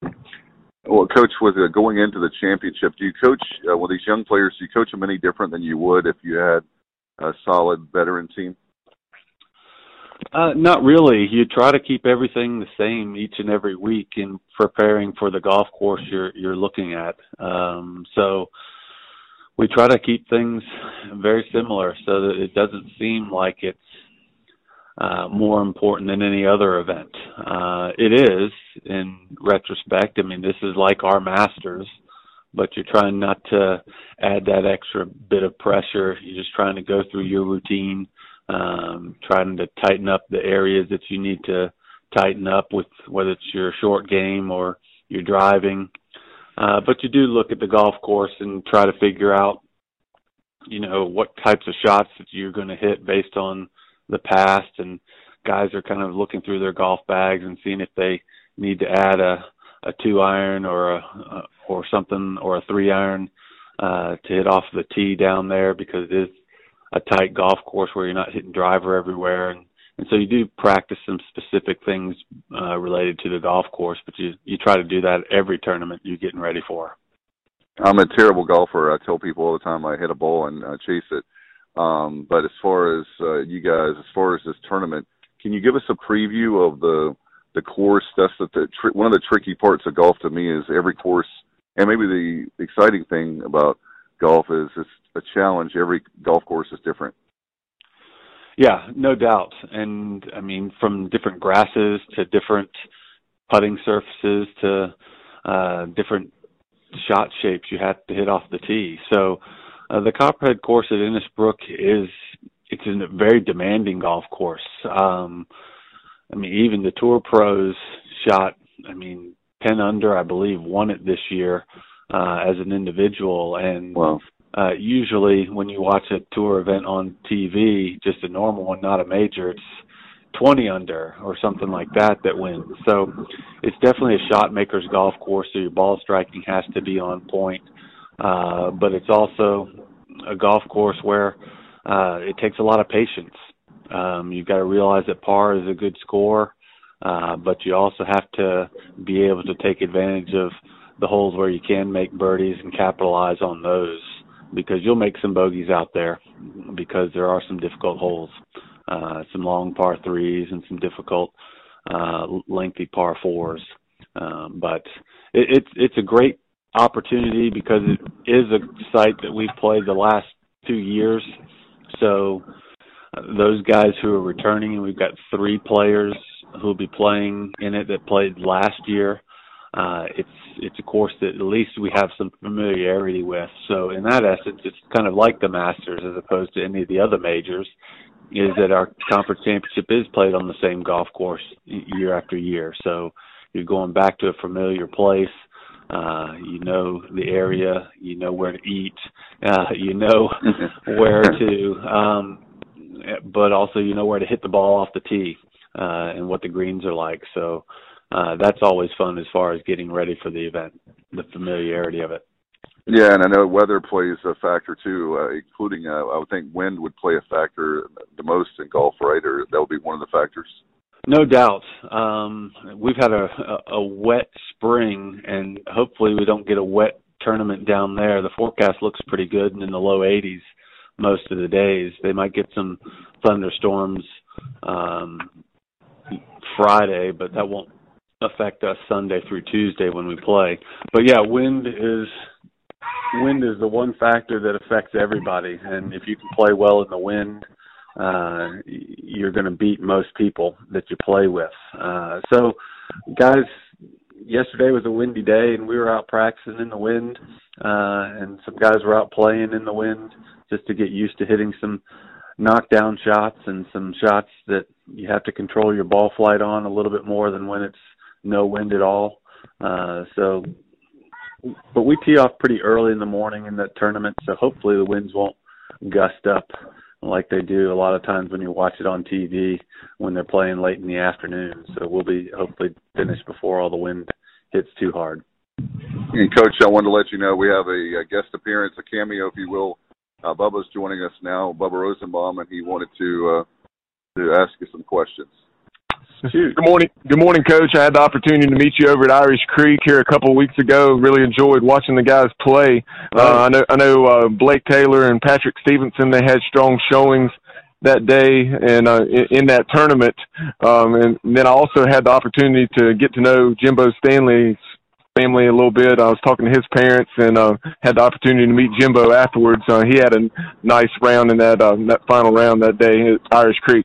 Well, Coach, with uh, going into the championship, do you coach uh, with these young players? Do you coach them any different than you would if you had a solid veteran team? Uh, not really. You try to keep everything the same each and every week in preparing for the golf course you're you're looking at. Um, so. We try to keep things very similar so that it doesn't seem like it's uh, more important than any other event. Uh, it is, in retrospect. I mean, this is like our Masters, but you're trying not to add that extra bit of pressure. You're just trying to go through your routine, um, trying to tighten up the areas that you need to tighten up with, whether it's your short game or your driving. Uh, but you do look at the golf course and try to figure out, you know, what types of shots that you're going to hit based on the past. And guys are kind of looking through their golf bags and seeing if they need to add a, a two iron or a, a or something, or a three iron uh, to hit off the tee down there, because it is a tight golf course where you're not hitting driver everywhere. And, and so you do practice some specific things uh, related to the golf course, but you, you try to do that every tournament you're getting ready for. I'm a terrible golfer. I tell people all the time I hit a ball and uh, chase it. Um, but as far as uh, you guys, as far as this tournament, can you give us a preview of the the course? That's the, the tr- one of the tricky parts of golf to me is every course, and maybe the exciting thing about golf is it's a challenge. Every golf course is different. Yeah, no doubt. And, I mean, from different grasses to different putting surfaces to uh, different shot shapes you have to hit off the tee. So uh, the Copperhead course at Innisbrook is it's a very demanding golf course. Um, I mean, even the Tour pros shot, I mean, ten under, I believe, won it this year uh, as an individual. And wow. uh, usually when you watch a tour event on T V, just a normal one, not a major, it's twenty under or something like that that wins. So it's definitely a shot maker's golf course, so your ball striking has to be on point. Uh, but it's also a golf course where uh, it takes a lot of patience. Um, you've got to realize that par is a good score, uh, but you also have to be able to take advantage of the holes where you can make birdies and capitalize on those, because you'll make some bogeys out there because there are some difficult holes, uh, some long par threes and some difficult uh, lengthy par fours. Um, but it, it's it's a great opportunity because it is a site that we've played the last two years. So uh, those guys who are returning, and we've got three players who will be playing in it that played last year. Uh, it's it's a course that at least we have some familiarity with. So in that essence, it's kind of like the Masters as opposed to any of the other majors, is that our conference championship is played on the same golf course year after year. So you're going back to a familiar place. Uh, you know the area, you know where to eat, uh, you know where to, um, but also you know where to hit the ball off the tee uh, and what the greens are like. So uh, that's always fun as far as getting ready for the event, the familiarity of it. Yeah, and I know weather plays a factor too, uh, including uh, I would think wind would play a factor the most in golf, right? Or that would be one of the factors. No doubt. Um, we've had a, a, a wet spring, and hopefully we don't get a wet tournament down there. The forecast looks pretty good and in the low eighties most of the days. They might get some thunderstorms um, Friday, but that won't affect us Sunday through Tuesday when we play. But, yeah, wind is wind is the one factor that affects everybody, and if you can play well in the wind, Uh, you're going to beat most people that you play with. Uh, so, guys, yesterday was a windy day, and we were out practicing in the wind, uh, and some guys were out playing in the wind just to get used to hitting some knockdown shots and some shots that you have to control your ball flight on a little bit more than when it's no wind at all. Uh, so, but we tee off pretty early in the morning in that tournament, so hopefully the winds won't gust up like they do a lot of times when you watch it on T V when they're playing late in the afternoon. So we'll be hopefully finished before all the wind hits too hard. And Coach, I wanted to let you know we have a, a guest appearance, a cameo, if you will. Uh, Bubba's joining us now, Bubba Rosenbaum, and he wanted to uh, to ask you some questions. Shoot. Good morning, good morning, Coach. I had the opportunity to meet you over at Irish Creek here a couple of weeks ago. Really enjoyed watching the guys play. Uh, I know, I know uh, Blake Taylor and Patrick Stevenson. They had strong showings that day and uh, in, in that tournament. Um, and then I also had the opportunity to get to know Jimbo Stanley's family a little bit. I was talking to his parents and uh, had the opportunity to meet Jimbo afterwards. Uh, he had a nice round in that uh, that final round that day at Irish Creek.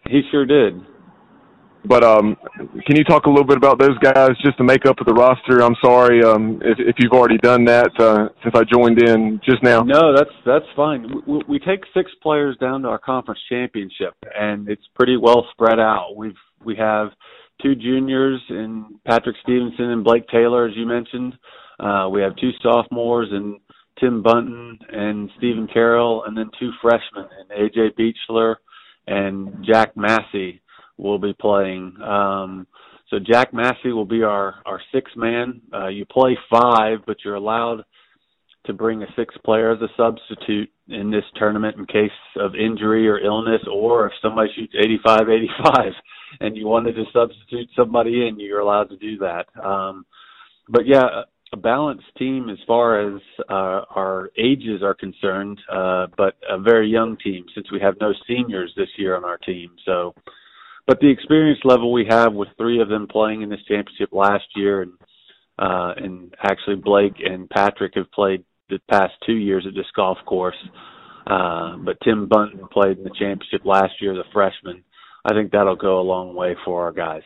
He sure did. But um, can you talk a little bit about those guys just to make up of the roster? I'm sorry um, if, if you've already done that uh, since I joined in just now. No, that's that's fine. We, we take six players down to our conference championship, and it's pretty well spread out. We've we have two juniors in Patrick Stevenson and Blake Taylor, as you mentioned. Uh, we have two sophomores in Tim Bunton and Stephen Carroll, and then two freshmen in A J Beechler and Jack Massey will be playing. Um, so Jack Massey will be our, our sixth man. Uh, you play five, but you're allowed to bring a sixth player as a substitute in this tournament in case of injury or illness, or if somebody shoots eighty-five eighty-five and you wanted to substitute somebody in, you're allowed to do that. Um, but yeah, a balanced team as far as uh, our ages are concerned, uh, but a very young team since we have no seniors this year on our team. So, but the experience level we have with three of them playing in this championship last year, and uh, and actually Blake and Patrick have played the past two years at this golf course. Uh, but Tim Bunton played in the championship last year as a freshman. I think that'll go a long way for our guys.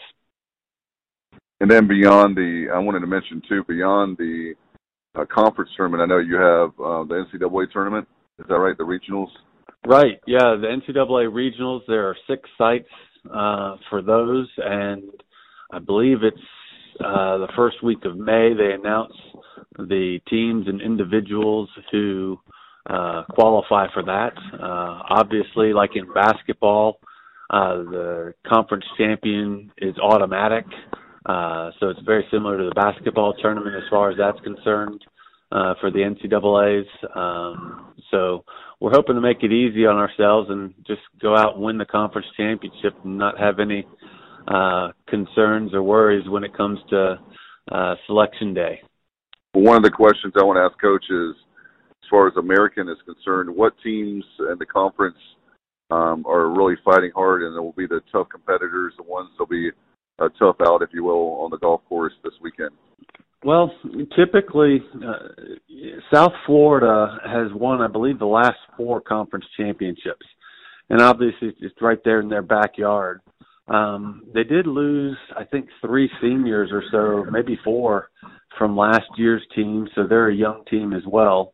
And then beyond the, I wanted to mention too, beyond the uh, conference tournament, I know you have uh, the N C double A tournament. Is that right, the regionals? Right, yeah, the N C double A regionals, there are six sites uh, for those, and I believe it's uh, the first week of May they announce the teams and individuals who uh, qualify for that. Uh, obviously, like in basketball, uh, the conference champion is automatic, uh, so it's very similar to the basketball tournament as far as that's concerned uh, for the N C double A's. Um, so we're hoping to make it easy on ourselves and just go out and win the conference championship and not have any uh, concerns or worries when it comes to uh, selection day. One of the questions I want to ask Coach is, as far as American is concerned, what teams in the conference um, are really fighting hard, and it will be the tough competitors, the ones that will be uh, tough out, if you will, on the golf course this weekend? Well, typically, uh, South Florida has won, I believe, the last four conference championships. And obviously, it's right there in their backyard. Um, they did lose, I think, three seniors or so, maybe four, from last year's team. So they're a young team as well.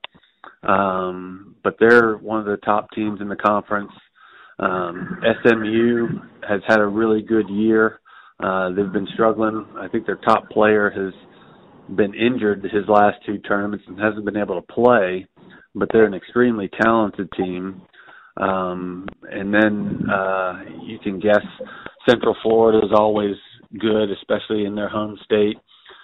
Um, but they're one of the top teams in the conference. Um, S M U has had a really good year. Uh, they've been struggling. I think their top player has been injured his last two tournaments and hasn't been able to play, but they're an extremely talented team. Um, and then uh, you can guess Central Florida is always good, especially in their home state.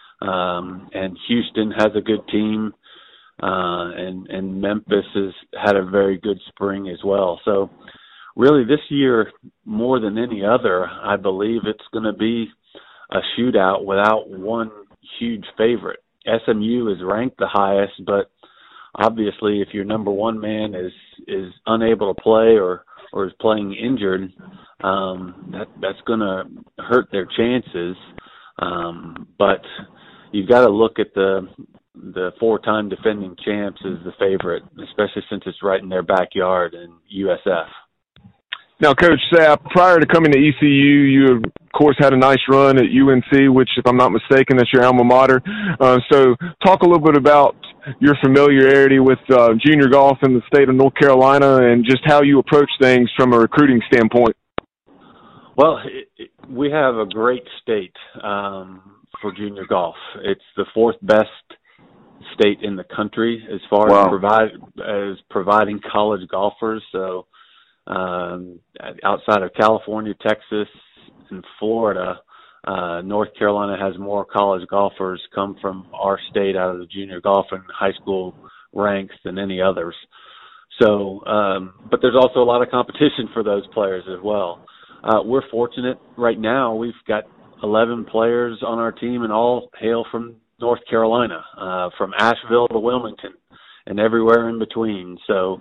Um, and Houston has a good team, uh, and, and Memphis has had a very good spring as well. So really this year, more than any other, I believe it's going to be a shootout without one huge favorite. S M U is ranked the highest, but obviously if your number one man is is unable to play or or is playing injured, um, that that's going to hurt their chances. Um, but you've got to look at the the four-time defending champs as the favorite, especially since it's right in their backyard in U S F. Now, Coach Sapp, prior to coming to E C U, you, of course, had a nice run at U N C, which, if I'm not mistaken, that's your alma mater. Uh, so talk a little bit about your familiarity with uh, junior golf in the state of North Carolina and just how you approach things from a recruiting standpoint. Well, it, it, we have a great state um, for junior golf. It's the fourth best state in the country as far wow. as, provide, as providing college golfers. So, Um, outside of California, Texas, and Florida, uh, North Carolina has more college golfers come from our state out of the junior golf and high school ranks than any others. So, um, but there's also a lot of competition for those players as well. Uh, we're fortunate right now. We've got eleven players on our team, and all hail from North Carolina, uh, from Asheville to Wilmington and everywhere in between. So,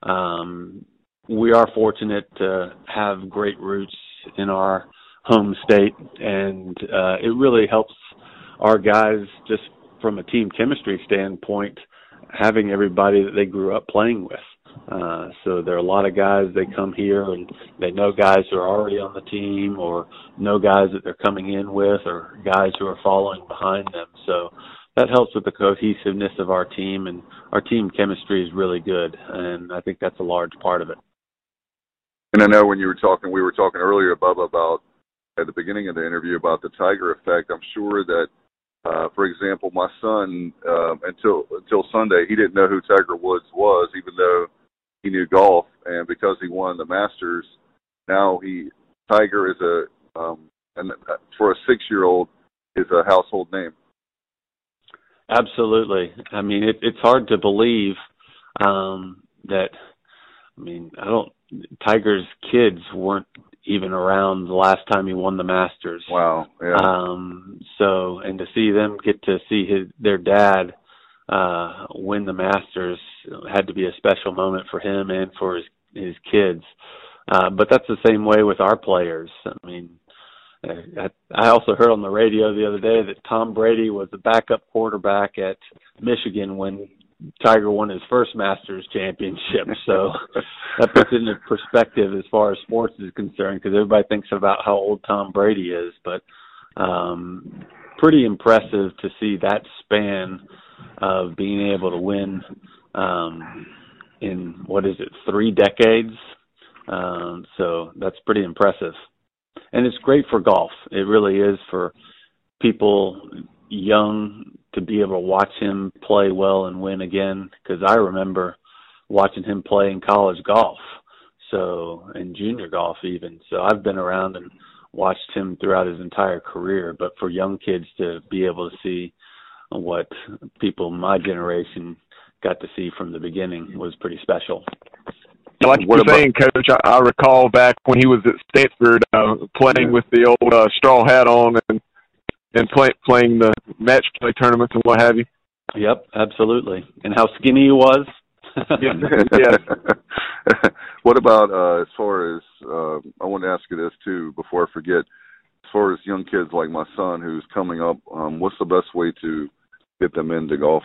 um, we are fortunate to have great roots in our home state, and uh, it really helps our guys just from a team chemistry standpoint, having everybody that they grew up playing with. Uh, so there are a lot of guys, they come here and they know guys who are already on the team or know guys that they're coming in with or guys who are following behind them. So that helps with the cohesiveness of our team, and our team chemistry is really good, and I think that's a large part of it. And I know when you were talking, we were talking earlier, Bubba, about at the beginning of the interview about the Tiger effect. I'm sure that, uh, for example, my son, uh, until until Sunday, he didn't know who Tiger Woods was, even though he knew golf, and because he won the Masters, now he Tiger is a um, and for a six-year-old is a household name. Absolutely. I mean, it, it's hard to believe um, that. I mean, I don't. Tiger's kids weren't even around the last time he won the Masters. Wow. Yeah. Um, so, and to see them get to see his their dad uh, win the Masters had to be a special moment for him and for his his kids. Uh, but that's the same way with our players. I mean, I, I also heard on the radio the other day that Tom Brady was the backup quarterback at Michigan when Tiger won his first Masters championship. So that puts it into perspective as far as sports is concerned, because everybody thinks about how old Tom Brady is. But um, pretty impressive to see that span of being able to win um, in, what is it, three decades. Um, so that's pretty impressive. And it's great for golf. It really is, for people young to be able to watch him play well and win again, because I remember watching him play in college golf, so in junior golf even. So I've been around and watched him throughout his entire career. But for young kids to be able to see what people my generation got to see from the beginning was pretty special. Like you're saying, Coach, I, I recall back when he was at Stanford uh, playing with the old uh, straw hat on and and play, playing the match play tournaments and what have you. Yep, absolutely. And how skinny he was. yeah. yeah. What about uh, as far as, uh, I want to ask you this too before I forget, as far as young kids like my son who's coming up, um, what's the best way to get them into golf?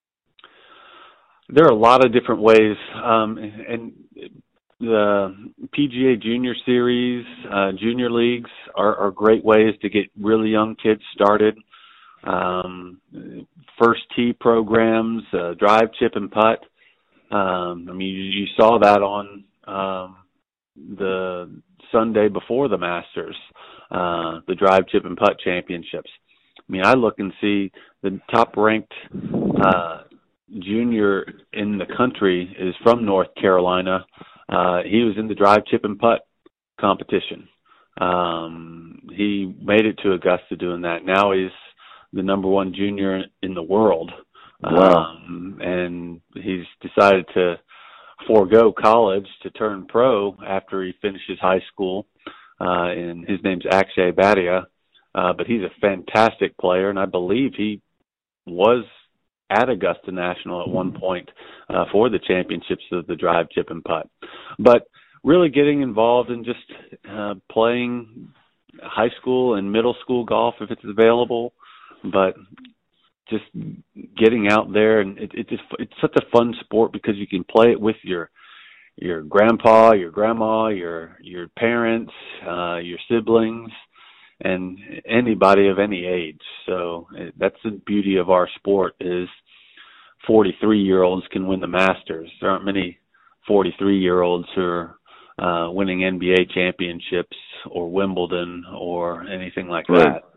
There are a lot of different ways, um, and the P G A Junior Series, uh, junior leagues are, are great ways to get really young kids started. Um, first tee programs, uh, drive, chip, and putt. Um, I mean, you, you saw that on um, the Sunday before the Masters, uh, the drive, chip, and putt championships. I mean, I look and see the top-ranked uh, junior in the country is from North Carolina. Uh, he was in the drive, chip, and putt competition. Um, he made it to Augusta doing that. Now he's the number one junior in the world. Wow. Um, and he's decided to forego college to turn pro after he finishes high school. Uh, and his name's Akshay Bhatia. Uh, but he's a fantastic player, and I believe he was at Augusta National at one point uh, for the championships of the drive, chip, and putt. But really getting involved in just uh, playing high school and middle school golf if it's available, but just getting out there, and it, it just, it's such a fun sport because you can play it with your your grandpa, your grandma, your your parents, uh, your siblings, and anybody of any age. So that's the beauty of our sport, is forty-three-year-olds can win the Masters. There aren't many forty-three-year-olds who are uh, winning N B A championships or Wimbledon or anything like right. that.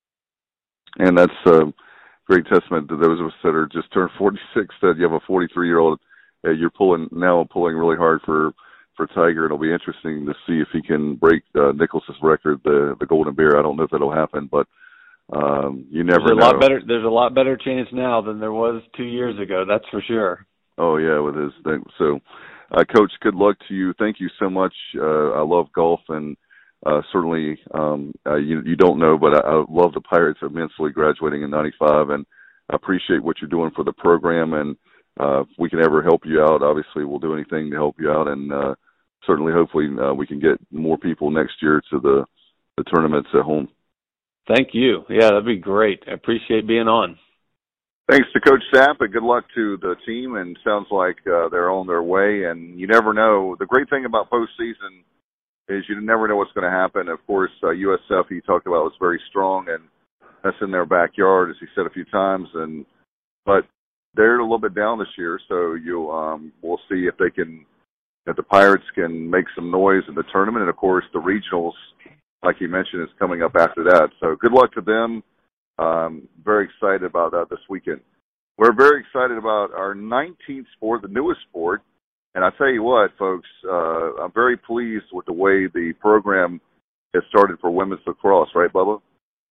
And that's a great testament to those of us that are just turned forty-six, that you have a forty-three-year-old. Uh, you're pulling now pulling really hard for for Tiger. It'll be interesting to see if he can break uh, Nicklaus's record, the the Golden Bear. I don't know if that'll happen, but um, you never there's a know. Lot better, there's a lot better chance now than there was two years ago. That's for sure. Oh yeah, with his thing. So, uh, Coach, good luck to you. Thank you so much. Uh, I love golf, and uh, certainly um, uh, you you don't know, but I, I love the Pirates immensely. Graduating in ninety-five, and I appreciate what you're doing for the program. And uh, if we can ever help you out, obviously we'll do anything to help you out. And uh, certainly, hopefully, uh, we can get more people next year to the, the tournaments at home. Thank you. Yeah, that'd be great. I appreciate being on. Thanks to Coach Sapp, and good luck to the team. And sounds like uh, they're on their way. And you never know. The great thing about postseason is you never know what's going to happen. Of course, uh, U S F, he talked about, was very strong, and that's in their backyard, as he said a few times. And but they're a little bit down this year, so you um, we'll see if they can, if the Pirates can make some noise in the tournament. And of course, the regionals, like you mentioned, is coming up after that. So good luck to them. Um, very excited about that this weekend. We're very excited about our nineteenth sport, the newest sport. And I tell you what, folks, uh, I'm very pleased with the way the program has started for women's lacrosse, right, Bubba?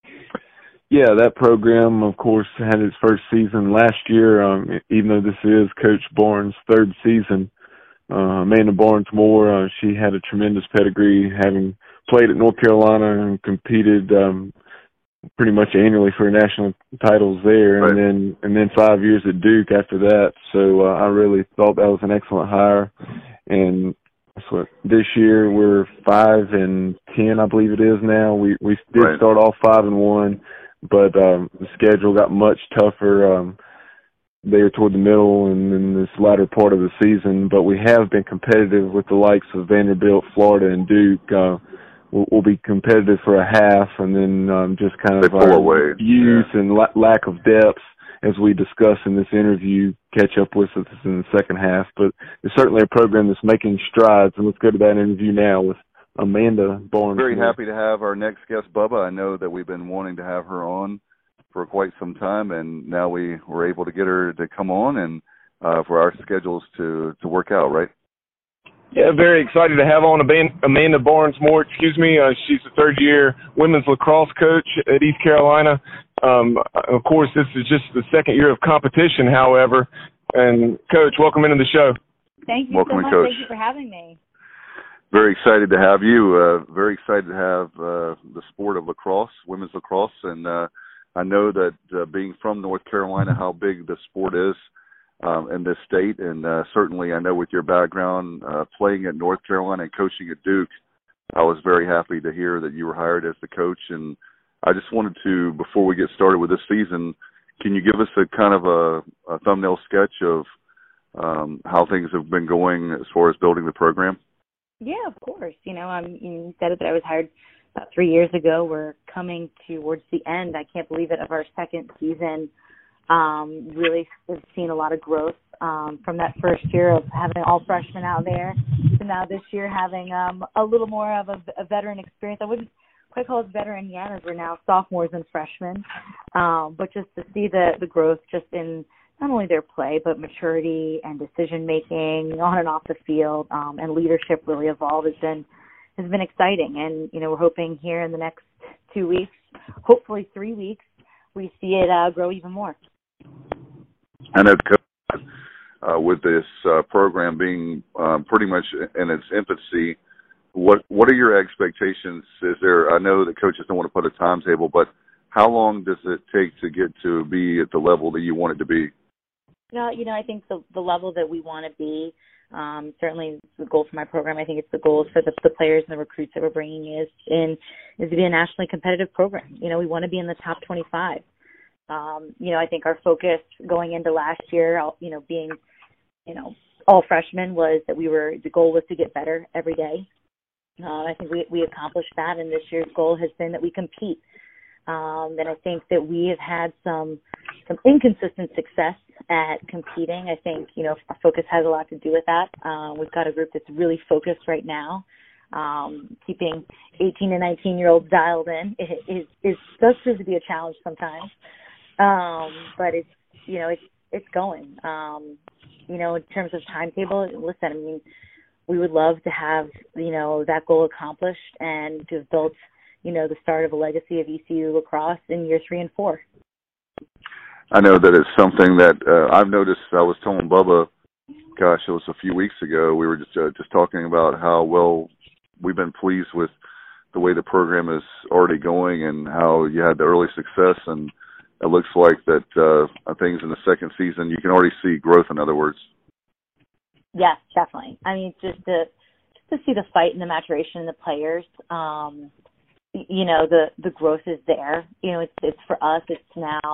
Yeah, that program, of course, had its first season last year, um, even though this is Coach Barnes' third season. Uh, Amanda Barnes-Moore, uh, she had a tremendous pedigree, having played at North Carolina and competed um, pretty much annually for national titles there, right. and then and then five years at Duke after that. So uh, I really thought that was an excellent hire. And so this year we're five and ten, I believe it is now. We we did right. start off five and one, but um, the schedule got much tougher um, there toward the middle and in this latter part of the season. But we have been competitive with the likes of Vanderbilt, Florida, and Duke. Uh, We'll, we'll be competitive for a half, and then um, just kind of our away. youth yeah. and la- lack of depth, as we discuss in this interview, catch up with us in the second half. But it's certainly a program that's making strides, and let's go to that interview now with Amanda Barnes. Very happy to have our next guest, Bubba. I know that we've been wanting to have her on for quite some time, and now we were able to get her to come on and uh, for our schedules to, to work out, right? Yeah, very excited to have on Amanda Barnes-Moore, excuse me. Uh, she's a third-year women's lacrosse coach at East Carolina. Um, of course, this is just the second year of competition, however. And, Coach, welcome into the show. Thank you welcome so much. Coach. Thank you for having me. Very excited to have you. Uh, very excited to have uh, the sport of lacrosse, women's lacrosse. And uh, I know that uh, being from North Carolina, how big the sport is. Um, in this state, and uh, certainly I know with your background uh, playing at North Carolina and coaching at Duke, I was very happy to hear that you were hired as the coach. And I just wanted to, before we get started with this season, can you give us a kind of a, a thumbnail sketch of um, how things have been going as far as building the program? Yeah, of course. You know, um, you said that I was hired about three years ago. We're coming towards the end, I can't believe it, of our second season. Um, really have seen a lot of growth um, from that first year of having all freshmen out there to now this year having um, a little more of a, a veteran experience. I wouldn't quite call us veteran yet, as we're now sophomores and freshmen, um, but just to see the, the growth just in not only their play, but maturity and decision-making on and off the field, um, and leadership really evolve has been, has been exciting. And, you know, we're hoping here in the next two weeks, hopefully three weeks, we see it uh, grow even more. I know, uh, with this uh, program being um, pretty much in its infancy, what what are your expectations? Is there? I know that coaches don't want to put a timetable, but how long does it take to get to be at the level that you want it to be? No, you know, I think the the level that we want to be, um, certainly the goal for my program. I think it's the goal for the, the players and the recruits that we're bringing is in is to be a nationally competitive program. You know, we want to be in the top twenty-five. Um, you know, I think our focus going into last year, you know, being, you know, all freshmen was that we were, the goal was to get better every day. Uh, I think we, we accomplished that, and this year's goal has been that we compete. Um, and I think that we have had some, some inconsistent success at competing. I think, you know, our focus has a lot to do with that. Uh, we've got a group that's really focused right now. Um, keeping eighteen and nineteen year olds dialed in is, is, is does prove to be a challenge sometimes. Um, but it's, you know, it's, it's going, um, you know, in terms of timetable, listen, I mean, we would love to have, you know, that goal accomplished and to have built, you know, the start of a legacy of E C U lacrosse in year three and four. I know that it's something that uh, I've noticed. I was telling Bubba, gosh, it was a few weeks ago, we were just, uh, just talking about how well we've been pleased with the way the program is already going and how you had the early success, and it looks like that uh, things in the second season, you can already see growth, in other words. Yes, definitely. I mean, just to just to see the fight and the maturation in the players, um, you know, the, the growth is there. You know, it's it's for us, it's now,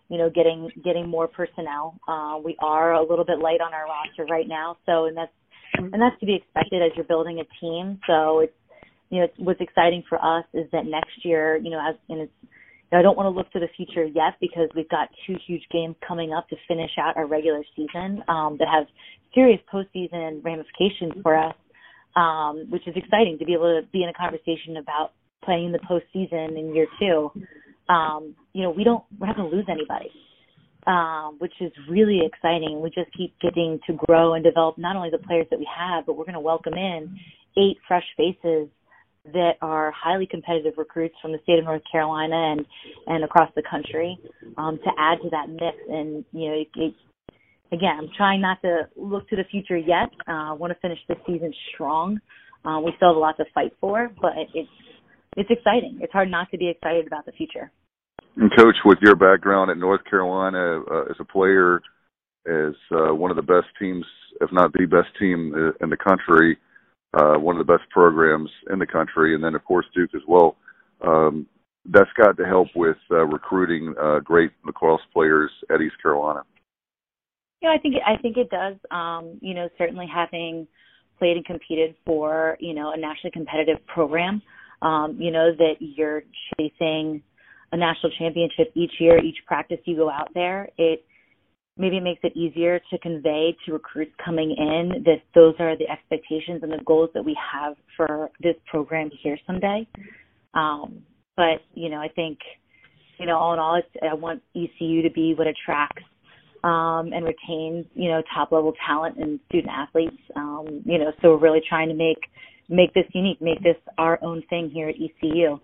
you know, getting getting more personnel. Uh, we are a little bit light on our roster right now, so and that's and that's to be expected as you're building a team. So it's you know it's, what's exciting for us is that next year, you know, as and it's you know, I don't want to look to the future yet because we've got two huge games coming up to finish out our regular season um, that have serious postseason ramifications for us, um, which is exciting to be able to be in a conversation about playing the postseason in year two. Um, you know, we don't, we're not going to lose anybody, um, which is really exciting. We just keep getting to grow and develop not only the players that we have, but we're going to welcome in eight fresh faces that are highly competitive recruits from the state of North Carolina and, and across the country, um, to add to that mix. And, you know, it, it, again, I'm trying not to look to the future yet. I uh, want to finish this season strong. Uh, we still have a lot to fight for, but it, it's, It's exciting. It's hard not to be excited about the future. And Coach, with your background at North Carolina uh, as a player, as uh, one of the best teams, if not the best team in the country, uh, one of the best programs in the country, and then, of course, Duke as well, um, that's got to help with uh, recruiting uh, great lacrosse players at East Carolina. Yeah, I think it, I think it does. Um, you know, certainly having played and competed for, you know, a nationally competitive program, Um, you know, that you're chasing a national championship each year, each practice you go out there, it maybe it makes it easier to convey to recruits coming in that those are the expectations and the goals that we have for this program here someday. Um, but, you know, I think, you know, all in all, it's, I want E C U to be what attracts um, and retains, you know, top-level talent and student athletes. Um, you know, so we're really trying to make make this unique, make this our own thing here at E C U.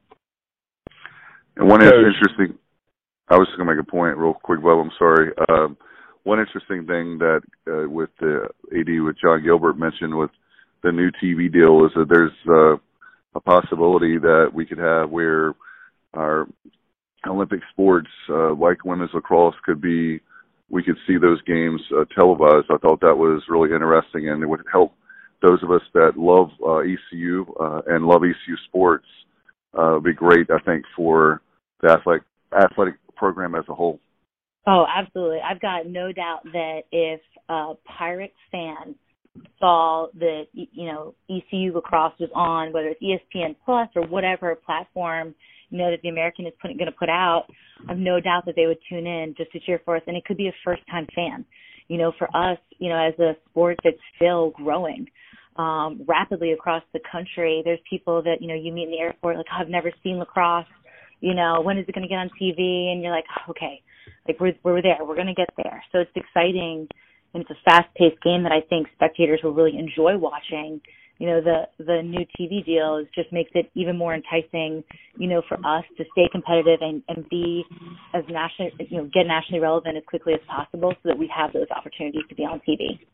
And one interesting, I was just going to make a point real quick, Bob, I'm sorry. Um, one interesting thing that uh, with the A D, with John Gilbert mentioned with the new T V deal is that there's uh, a possibility that we could have where our Olympic sports, uh, like women's lacrosse, could be, we could see those games uh, televised. I thought that was really interesting, and it would help those of us that love uh, E C U uh, and love E C U sports. Uh, would be great, I think, for the athletic, athletic program as a whole. Oh, absolutely. I've got no doubt that if a Pirates fan saw that, you know, E C U lacrosse was on, whether it's E S P N Plus or whatever platform, you know, that the American is going to put out, I've no doubt that they would tune in just to cheer for us. And it could be a first-time fan. You know, for us, you know, as a sport that's still growing um, rapidly across the country, there's people that, you know, you meet in the airport, like, oh, I've never seen lacrosse. You know, when is it going to get on T V? And you're like, oh, okay, like we're we're there. We're going to get there. So it's exciting, and it's a fast-paced game that I think spectators will really enjoy watching. You know, the the new T V deal is just makes it even more enticing, you know, for us to stay competitive and, and be as nationally, you know, get nationally relevant as quickly as possible so that we have those opportunities to be on T V.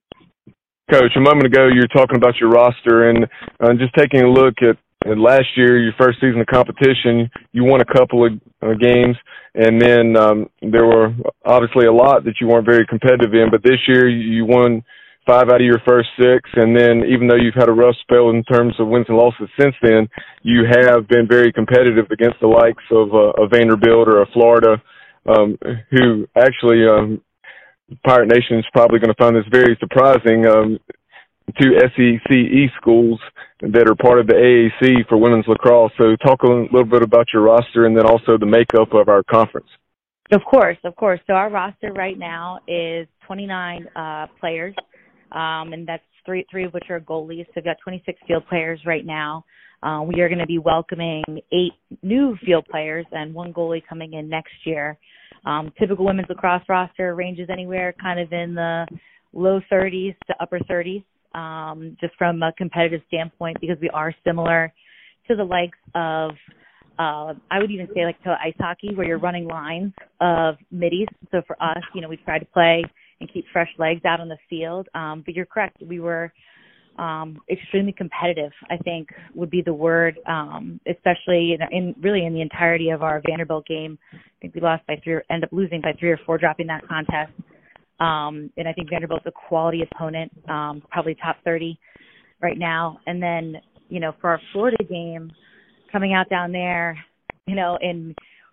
Coach, a moment ago you were talking about your roster, and uh, just taking a look at, at last year, your first season of competition, you won a couple of uh, games, and then um, there were obviously a lot that you weren't very competitive in, but this year you won five out of your first six, and then even though you've had a rough spell in terms of wins and losses since then, you have been very competitive against the likes of uh, a Vanderbilt or a Florida, um, who actually um, Pirate Nation is probably going to find this very surprising, um, two S E C East schools that are part of the A A C for women's lacrosse. So talk a little bit about your roster and then also the makeup of our conference. Of course, of course. So our roster right now is twenty-nine uh, players. Um, and that's three, three of which are goalies. So we've got twenty-six field players right now. Uh, we are going to be welcoming eight new field players and one goalie coming in next year. Um, typical women's lacrosse roster ranges anywhere kind of in the low thirties to upper thirties, um, just from a competitive standpoint, because we are similar to the likes of, uh, I would even say like to ice hockey, where you're running lines of middies. So for us, you know, we try to play and keep fresh legs out on the field. Um, but you're correct. We were um, extremely competitive, I think would be the word, um, especially in, in really in the entirety of our Vanderbilt game. I think we lost by three, or end up losing by three or four, dropping that contest. Um, and I think Vanderbilt's a quality opponent, um, probably top thirty right now. And then, you know, for our Florida game, coming out down there, you know, and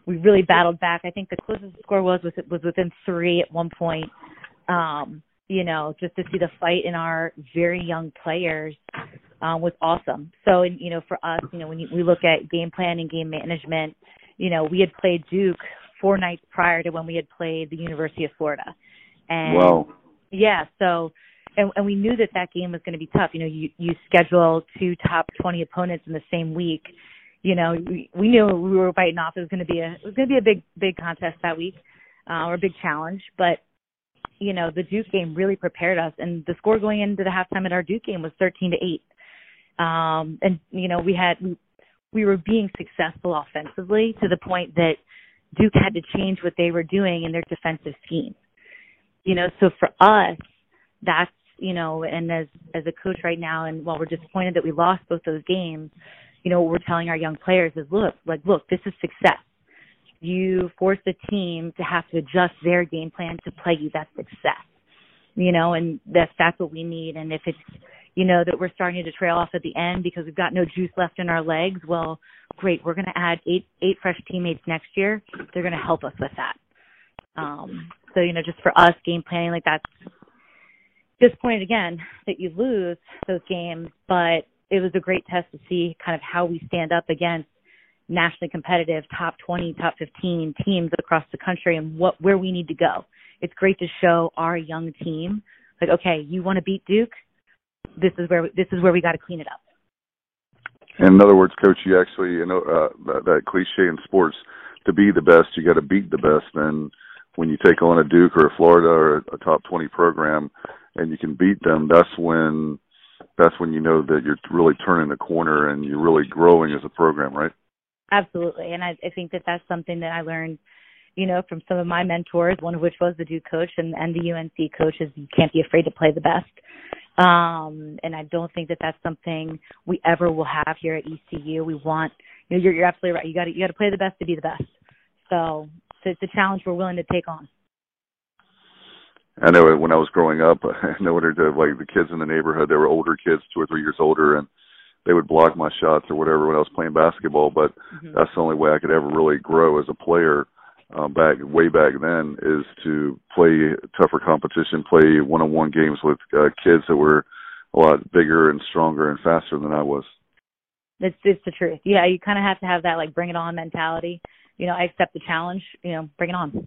we really battled back. I think the closest score was was, was within three at one point. Um, you know, just to see the fight in our very young players uh, was awesome. So, and, you know, for us, you know, when you, we look at game plan and game management, you know, we had played Duke four nights prior to when we had played the University of Florida. And wow. Yeah, so, and, and we knew that that game was going to be tough. You know, you, you schedule two top twenty opponents in the same week. You know, we, we knew we were biting off. It was going to be a, it was going to be a big, big contest that week, uh, or a big challenge. But, you know, the Duke game really prepared us, and the score going into the halftime at our Duke game was thirteen to eight. Um, and, you know, we had, we, we were being successful offensively to the point that Duke had to change what they were doing in their defensive scheme. You know, so for us, that's, you know, and as, as a coach right now, and while we're disappointed that we lost both those games, you know, what we're telling our young players is, look, like, look, this is success. You force the team to have to adjust their game plan to play you. That's success, you know, and that's, that's what we need. And if it's, you know, that we're starting to trail off at the end because we've got no juice left in our legs, well, great. We're going to add eight, eight fresh teammates next year. They're going to help us with that. Um, so, you know, just for us, game planning, like, that's disappointed again that you lose those games, but it was a great test to see kind of how we stand up against nationally competitive top twenty, top fifteen teams across the country and what where we need to go. It's great to show our young team, like, okay, you want to beat Duke? This is where this is where we got to clean it up. In other words, Coach, you actually, you know, uh, that, that cliche in sports, to be the best, you got to beat the best. And when you take on a Duke or a Florida or a, a top twenty program, and you can beat them, that's when that's when you know that you're really turning the corner and you're really growing as a program, right? Absolutely, and I, I think that that's something that I learned, you know, from some of my mentors, one of which was the Duke coach and, and the U N C coach, is you can't be afraid to play the best. Um, and I don't think that that's something we ever will have here at E C U. We want, you know, you're, you're absolutely right. You got to you got to play the best to be the best. So, so it's a challenge we're willing to take on. I know when I was growing up, I know like the kids in the neighborhood, they were older kids, two or three years older, and they would block my shots or whatever when I was playing basketball. But mm-hmm. that's the only way I could ever really grow as a player um, back way back then, is to play tougher competition, play one-on-one games with uh, kids that were a lot bigger and stronger and faster than I was. It's, it's the truth. Yeah, you kind of have to have that, like, bring it on mentality. You know, I accept the challenge, you know, bring it on.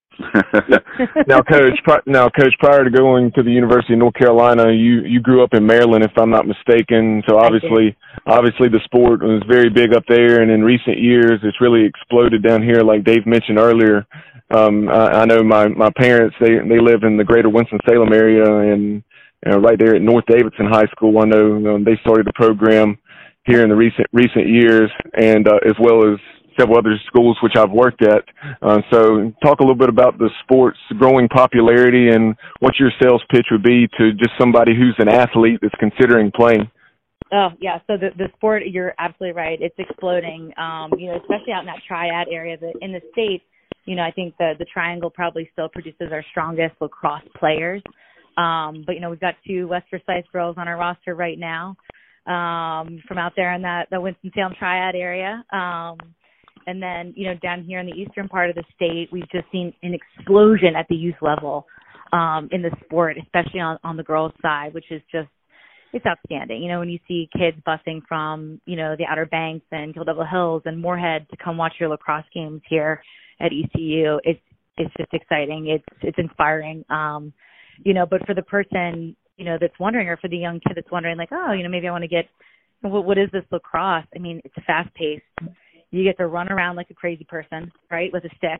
now, coach. Now, coach. Prior to going to the University of North Carolina, you, you grew up in Maryland, if I'm not mistaken. So obviously, obviously, the sport was very big up there, and in recent years, it's really exploded down here. Like Dave mentioned earlier, um, I, I know my, my parents. They they live in the Greater Winston-Salem area, and you know, right there at North Davidson High School. I know um, they started a program here in the recent recent years, and uh, as well as several other schools which I've worked at. Uh, so talk a little bit about the sport's growing popularity and what your sales pitch would be to just somebody who's an athlete that's considering playing. Oh, yeah. So the, the sport, you're absolutely right. It's exploding, um, you know, especially out in that triad area. The, in the States, you know, I think the, the triangle probably still produces our strongest lacrosse players. Um, but, you know, we've got two West Forsyth girls on our roster right now um, from out there in that the Winston-Salem triad area. Um And then, you know, down here in the eastern part of the state, we've just seen an explosion at the youth level um, in the sport, especially on, on the girls' side, which is just, it's outstanding. You know, when you see kids busing from, you know, the Outer Banks and Kill Devil Hills and Moorhead to come watch your lacrosse games here at E C U, it's it's just exciting. It's it's inspiring. Um, you know, but for the person, you know, that's wondering, or for the young kid that's wondering, like, oh, you know, maybe I want to get, what, what is this lacrosse? I mean, it's fast-paced. You get to run around like a crazy person, right, with a stick.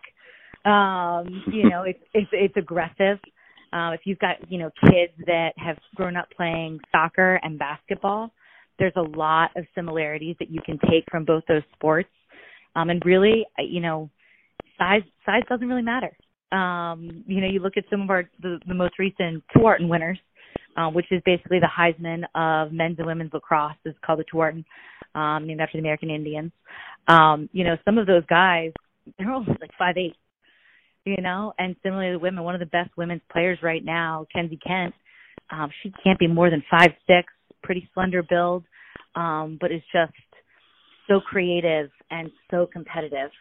Um, you know, it's it's it's aggressive. Uh, if you've got, you know, kids that have grown up playing soccer and basketball, there's a lot of similarities that you can take from both those sports. Um, and really, you know, size size doesn't really matter. Um, you know, you look at some of our the, the most recent Tewaaraton winners, uh, which is basically the Heisman of men's and women's lacrosse. It's called the Tewaaraton, um, named after the American Indians. Um, you know, some of those guys, they're all like five eight, you know, and similarly to women, one of the best women's players right now, Kenzie Kent, um, she can't be more than five six, pretty slender build, um, but is just so creative and so competitive.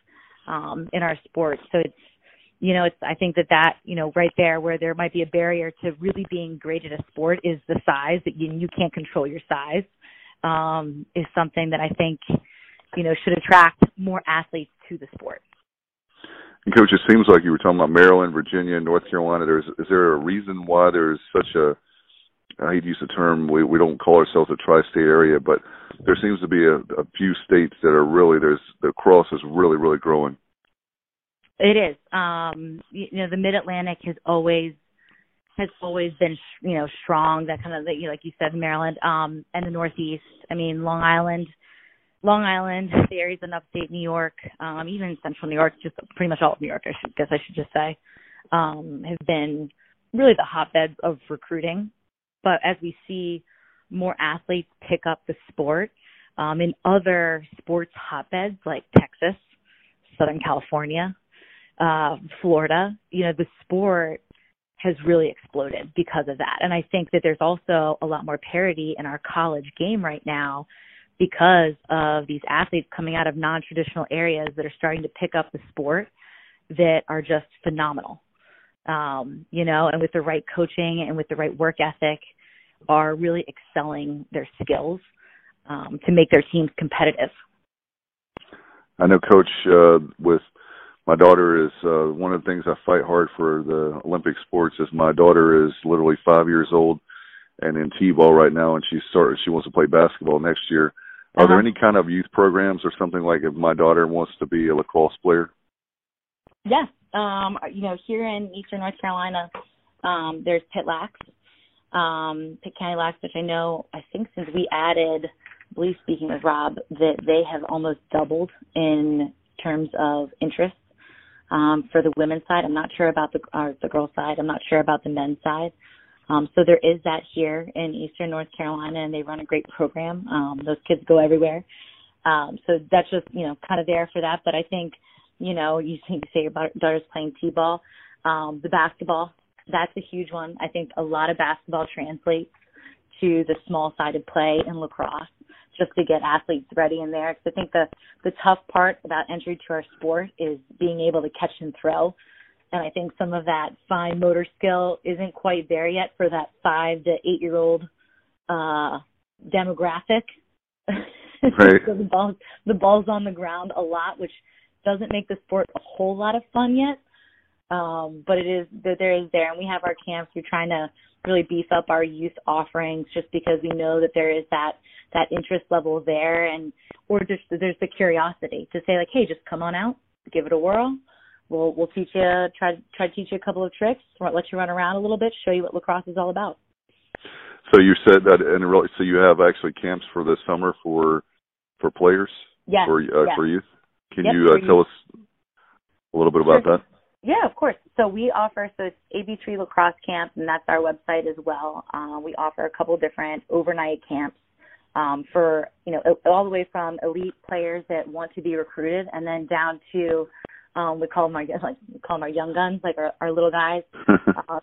um, in our sport. So it's, you know, it's, I think that that, you know, right there where there might be a barrier to really being great at a sport is the size, that you, you can't control your size, um, is something that I think, you know, should attract more athletes to the sport. And Coach, it seems like you were talking about Maryland, Virginia, North Carolina. There's, is there a reason why there's such a, I hate to use the term, we, we don't call ourselves a tri-state area, but there seems to be a, a few states that are really, there's, the cross is really, really growing. It is. Um, you know, the Mid-Atlantic has always has always been, you know, strong. That kind of, you know, like you said, Maryland, um, and the Northeast. I mean, Long Island, Long Island, the areas in upstate New York, um, even Central New York, just pretty much all of New York, I should guess I should just say, um, have been really the hotbeds of recruiting. But as we see more athletes pick up the sport um, in other sports hotbeds like Texas, Southern California, uh, Florida, you know, the sport has really exploded because of that. And I think that there's also a lot more parity in our college game right now because of these athletes coming out of non-traditional areas that are starting to pick up the sport that are just phenomenal. Um, you know, and with the right coaching and with the right work ethic are really excelling their skills um, to make their teams competitive. I know, Coach, uh, with my daughter is uh, one of the things I fight hard for the Olympic sports is my daughter is literally five years old and in T-ball right now, and she started, she wants to play basketball next year. Are uh-huh. there any kind of youth programs or something like if my daughter wants to be a lacrosse player? Yes. Um, you know, here in Eastern North Carolina, um, there's Pitt Lax, um, Pitt County Lax, which I know, I think since we added, I believe speaking with Rob, that they have almost doubled in terms of interest. Um, for the women's side, I'm not sure about the uh, the girls' side. I'm not sure about the men's side. Um, so there is that here in Eastern North Carolina, and they run a great program. Um, those kids go everywhere. Um, so that's just, you know, kind of there for that. But I think, you know, you say your daughter's playing T-ball. Um, the basketball, that's a huge one. I think a lot of basketball translates to the small-sided play in lacrosse, just to get athletes ready in there. Because I think the, the tough part about entry to our sport is being able to catch and throw. And I think some of that fine motor skill isn't quite there yet for that five to eight-year-old uh, demographic. Right. So the, ball, the ball's on the ground a lot, which doesn't make the sport a whole lot of fun yet. Um, but it is, there is there. And we have our camps. We're trying to really beef up our youth offerings just because we know that there is that that interest level there, and or just there's the curiosity to say like, hey, just come on out, give it a whirl. We'll we'll teach you try try to teach you a couple of tricks, let you run around a little bit, show you what lacrosse is all about. So you said that, and really, so you have actually camps for this summer for for players, yes, for uh, yes. for youth. Can yep, you uh, tell us a little bit about sure. that? Yeah, of course. So we offer, so it's A B three Lacrosse Camp, and that's our website as well. Uh, we offer a couple different overnight camps um, for, you know, all the way from elite players that want to be recruited, and then down to, um, we call them our, like, we call them our young guns, like our, our little guys. um,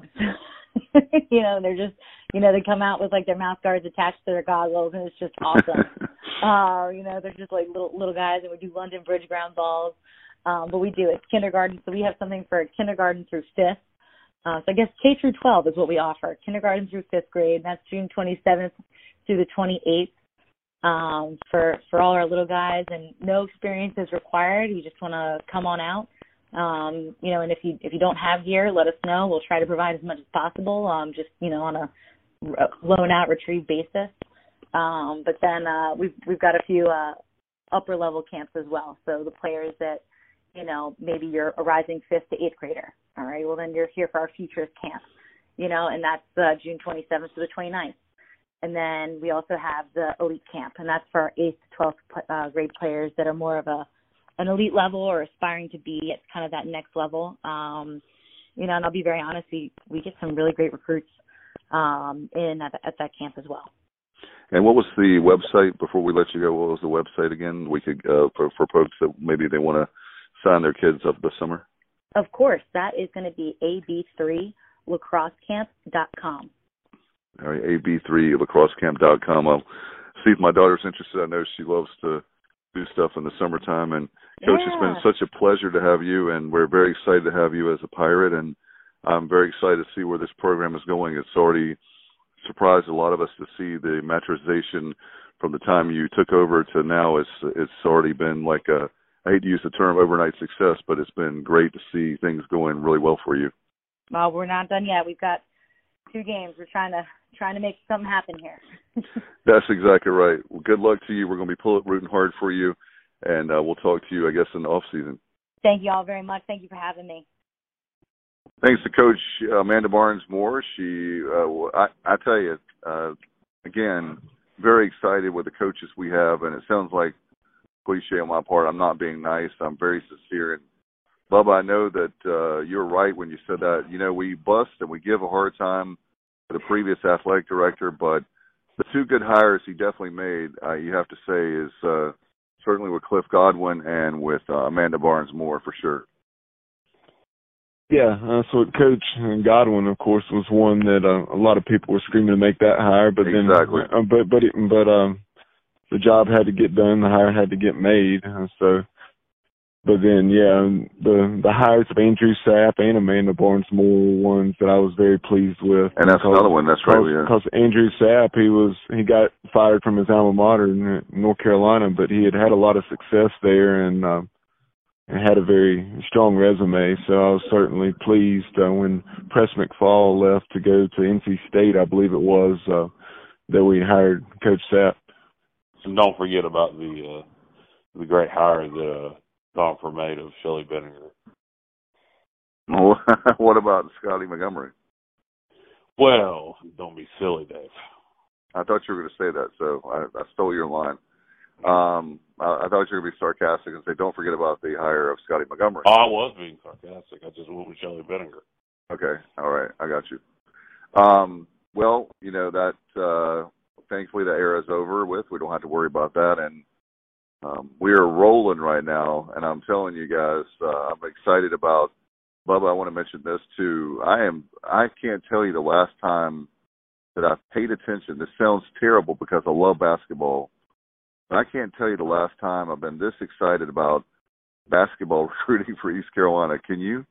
you know, they're just, you know, they come out with like their mouth guards attached to their goggles, and it's just awesome. uh, you know, they're just like little little guys, and we do London Bridge ground balls. Um, but we do it's kindergarten, so we have something for kindergarten through fifth. Uh, so I guess K through twelve is what we offer. Kindergarten through fifth grade. That's June twenty-seventh through the twenty-eighth um, for for all our little guys, and no experience is required. You just want to come on out. Um, you know, and if you if you don't have gear, let us know. We'll try to provide as much as possible. Um, just you know, on a loan out retrieve basis. Um, but then uh, we've we've got a few uh, upper level camps as well. So the players that, you know, maybe you're a rising fifth to eighth grader. All right, well, then you're here for our Futures Camp, you know, and that's uh, June twenty-seventh to the twenty-ninth. And then we also have the Elite Camp, and that's for our eighth to twelfth uh, grade players that are more of a an elite level or aspiring to be at kind of that next level. Um, you know, and I'll be very honest, we, we get some really great recruits um, in at, at that camp as well. And what was the website, before we let you go, what was the website again? We could uh, for, for folks that maybe they want to sign their kids up this summer? Of course. That is going to be A B three lacrosse camp dot com. All right, A B three lacrosse camp dot com. I'll see if my daughter's interested. I know she loves to do stuff in the summertime. And Coach, yeah. it's been such a pleasure to have you, and we're very excited to have you as a Pirate, and I'm very excited to see where this program is going. It's already surprised a lot of us to see the maturization from the time you took over to now. It's it's already been like a, I hate to use the term overnight success, but it's been great to see things going really well for you. Well, we're not done yet. We've got two games. We're trying to trying to make something happen here. That's exactly right. Well, good luck to you. We're going to be pull, rooting hard for you, and uh, we'll talk to you, I guess, in the off season. Thank you all very much. Thank you for having me. Thanks to Coach Amanda Barnes-Moore. She, uh, I, I tell you, uh, again, very excited with the coaches we have, and it sounds like cliche on my part. I'm not being nice. I'm very sincere. And Bubba, I know that uh, you're right when you said that. You know, we bust and we give a hard time to the previous athletic director, but the two good hires he definitely made, uh, you have to say, is uh, certainly with Cliff Godwin and with uh, Amanda Barnes-Moore for sure. Yeah, uh, so Coach Godwin, of course, was one that uh, a lot of people were screaming to make that hire, but exactly. then, uh, but but it, but um, the job had to get done, the hire had to get made, uh, so. But then, yeah, the the hires of Andrew Sapp and Amanda Barnes-Moore were ones that I was very pleased with. And that's because, another one. That's right. Yeah. Because Andrew Sapp, he was he got fired from his alma mater in North Carolina, but he had had a lot of success there and. Um, and had a very strong resume, so I was certainly pleased uh, when Press McFall left to go to N C State, I believe it was, uh, that we hired Coach Sapp. And don't forget about the uh, the great hire that uh, Donfer made of Shelley Benninger. What about Scotty Montgomery? Well, don't be silly, Dave. I thought you were going to say that, so I, I stole your line. Um, I, I thought you were going to be sarcastic and say, don't forget about the hire of Scotty Montgomery. Oh, I was being sarcastic. I just went with Shelley Benninger. Okay. All right. I got you. Um, well, you know, that uh, thankfully the era is over with. We don't have to worry about that. And um, we are rolling right now. And I'm telling you guys, uh, I'm excited about Bubba. I want to mention this too. I am, I can't tell you the last time that I've paid attention. This sounds terrible because I love basketball. I can't tell you the last time I've been this excited about basketball recruiting for East Carolina. Can you?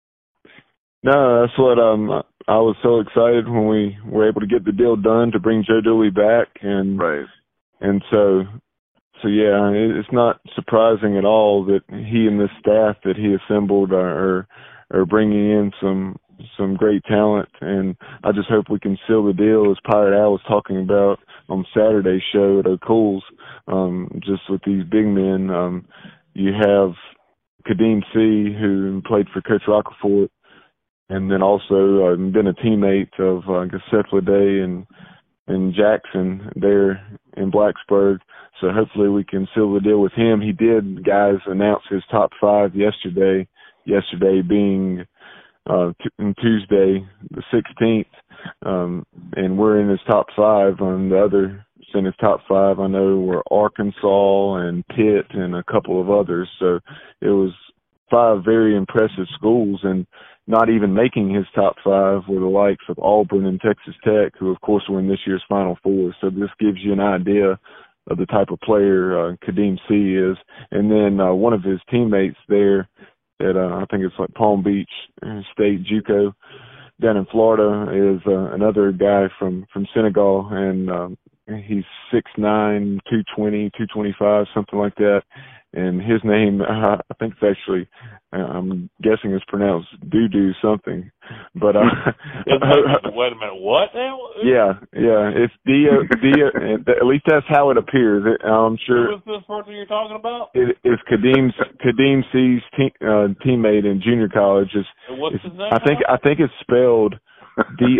No, that's what um I was so excited when we were able to get the deal done to bring Joe Dooley back, and right. and so so yeah, it's not surprising at all that he and this staff that he assembled are are bringing in some some great talent, and I just hope we can seal the deal, as Pirate Al was talking about on Saturday's show at O'Cool's. Um, just with these big men, um, you have Kadeem C., who played for Coach Roccaforte, and then also uh, been a teammate of uh, I guess Seth Leday and and Jackson there in Blacksburg. So hopefully we can seal the deal with him. He did, guys, announce his top five yesterday. Yesterday being uh, t- Tuesday the sixteenth, um, and we're in his top five. On the other in his top five, I know, were Arkansas and Pitt and a couple of others. So it was five very impressive schools, and not even making his top five were the likes of Auburn and Texas Tech, who, of course, were in this year's Final Four. So this gives you an idea of the type of player uh, Kadeem C. is. And then uh, one of his teammates there at, uh, I think it's like Palm Beach State JUCO down in Florida, is uh, another guy from, from Senegal, and um, he's six nine, two twenty, two twenty-five, something like that. And his name, uh, I think it's actually, uh, I'm guessing it's pronounced Doodoo something. But, uh, wait a minute, what now? Yeah, yeah, it's D O, D O, at least that's how it appears. It, I'm sure. Who is this person you're talking about? It, it's Kadeem's, Kadeem C's team, uh, teammate in junior college. It's, and what's it's, his name? I think, I think it's spelled D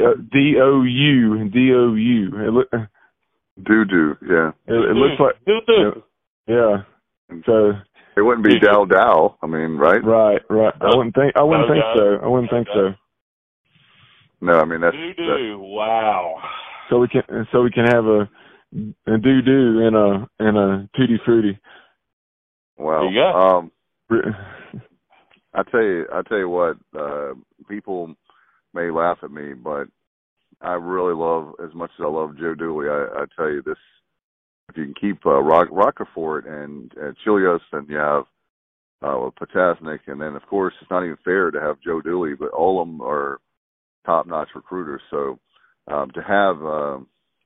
O U, D O U. It look, Doo-doo, yeah. It, it looks like. Doo-doo. Yeah. So it wouldn't be Dow Dow. I mean, right? Right, right. I wouldn't think. I wouldn't no, think no. so. I wouldn't think so. No, I mean that's. Doo doo. Wow. So we can. So we can have a, a doo doo and a and a tutti frutti. Wow. Yeah. Um, I tell you, I tell you what. Uh, people may laugh at me, but I really love, as much as I love Joe Dooley. I, I tell you, this if you can keep uh, Rock, Roccaforte and, and Chilios, and you have uh, Potasnik, and then of course it's not even fair to have Joe Dooley, but all of them are top-notch recruiters. So um, to have um,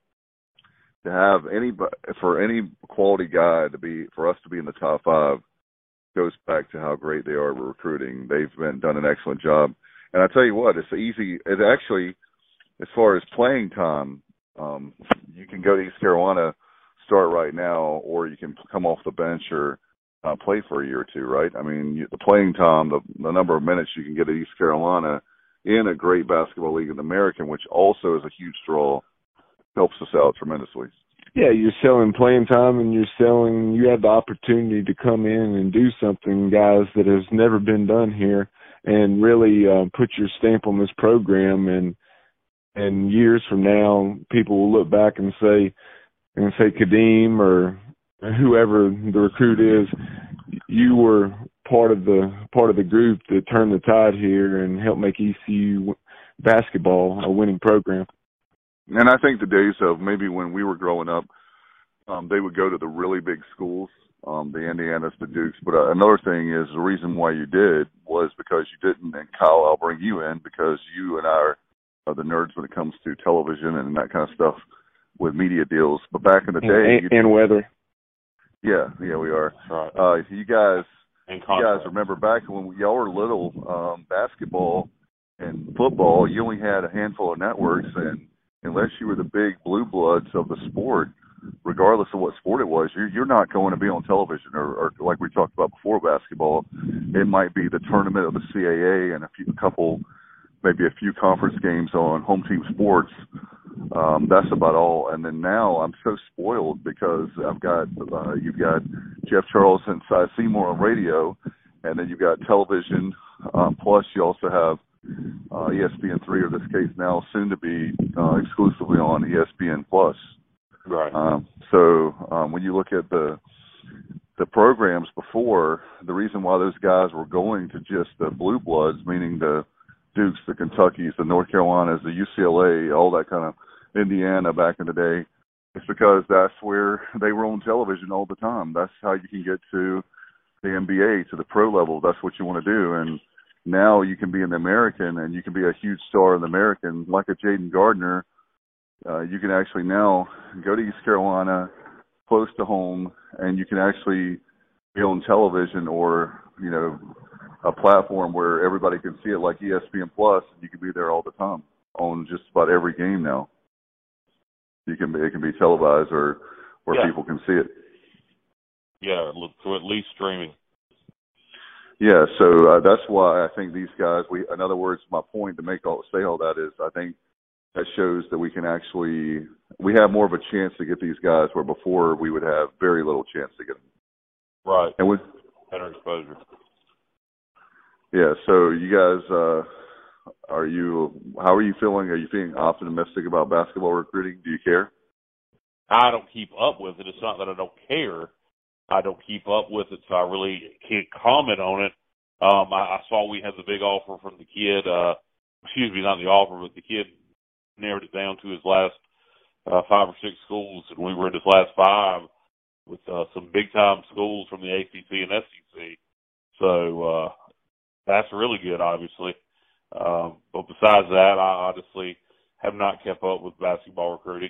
to have any for any quality guy to be for us to be in the top five goes back to how great they are with recruiting. They've been done an excellent job, and I tell you what, it's easy. It actually, as far as playing time, um, you can go to East Carolina, start right now, or you can come off the bench or uh, play for a year or two. Right? I mean, you, the playing time, the, the number of minutes you can get at East Carolina in a great basketball league in the American, which also is a huge draw, helps us out tremendously. Yeah, you're selling playing time, and you're selling, you have the opportunity to come in and do something, guys, that has never been done here, and really uh, put your stamp on this program. And and years from now, people will look back and say, and say Kadeem or whoever the recruit is, you were part of the part of the group that turned the tide here and helped make E C U basketball a winning program. And I think the days of maybe when we were growing up, um, they would go to the really big schools, um, the Indianas, the Dukes. But uh, another thing is the reason why you did was because you didn't. And Kyle, I'll bring you in because you and I are, are the nerds when it comes to television and that kind of stuff with media deals. But back in the day, and, and weather. Yeah, yeah, we are. Right. Uh, you guys, and you guys remember back when y'all were little, um, basketball and football, you only had a handful of networks, and unless you were the big blue bloods of the sport, regardless of what sport it was, you're, you're not going to be on television. Or, or like we talked about before, basketball, it might be the tournament of the C A A and a few, a couple, maybe a few conference games on home team sports. Um, that's about all. And then now I'm so spoiled because I've got uh, you've got Jeff Charles and Cy Seymour on radio, and then you've got television. Um, plus, you also have Uh, E S P N three, or this case now soon to be uh, exclusively on E S P N Plus. Right. Um, so um, when you look at the the programs before, the reason why those guys were going to just the blue bloods, meaning the Dukes, the Kentuckys, the North Carolinas, the U C L A, all that kind of Indiana back in the day, it's because that's where they were on television all the time. That's how you can get to the N B A, to the pro level. That's what you want to do. And now you can be in the American, and you can be a huge star in the American, like a Jaden Gardner. Uh, you can actually now go to East Carolina, close to home, and you can actually be on television or, you know, a platform where everybody can see it, like E S P N Plus, and you can be there all the time on just about every game now. You can be, it can be televised or where yeah. people can see it. Yeah, so at least streaming. Yeah, so uh, that's why I think these guys. We, in other words, my point to make all say all that is, I think that shows that we can actually we have more of a chance to get these guys where before we would have very little chance to get them. Right. And with better exposure. Yeah. So you guys, uh, are you? How are you feeling? Are you feeling optimistic about basketball recruiting? Do you care? I don't keep up with it. It's not that I don't care. I don't keep up with it, so I really can't comment on it. Um, I, I saw we had the big offer from the kid. Uh, excuse me, not the offer, but the kid narrowed it down to his last uh, five or six schools, and we were in his last five with uh, some big-time schools from the A C C and S E C. So uh, that's really good, obviously. Um, but besides that, I honestly have not kept up with basketball recruiting.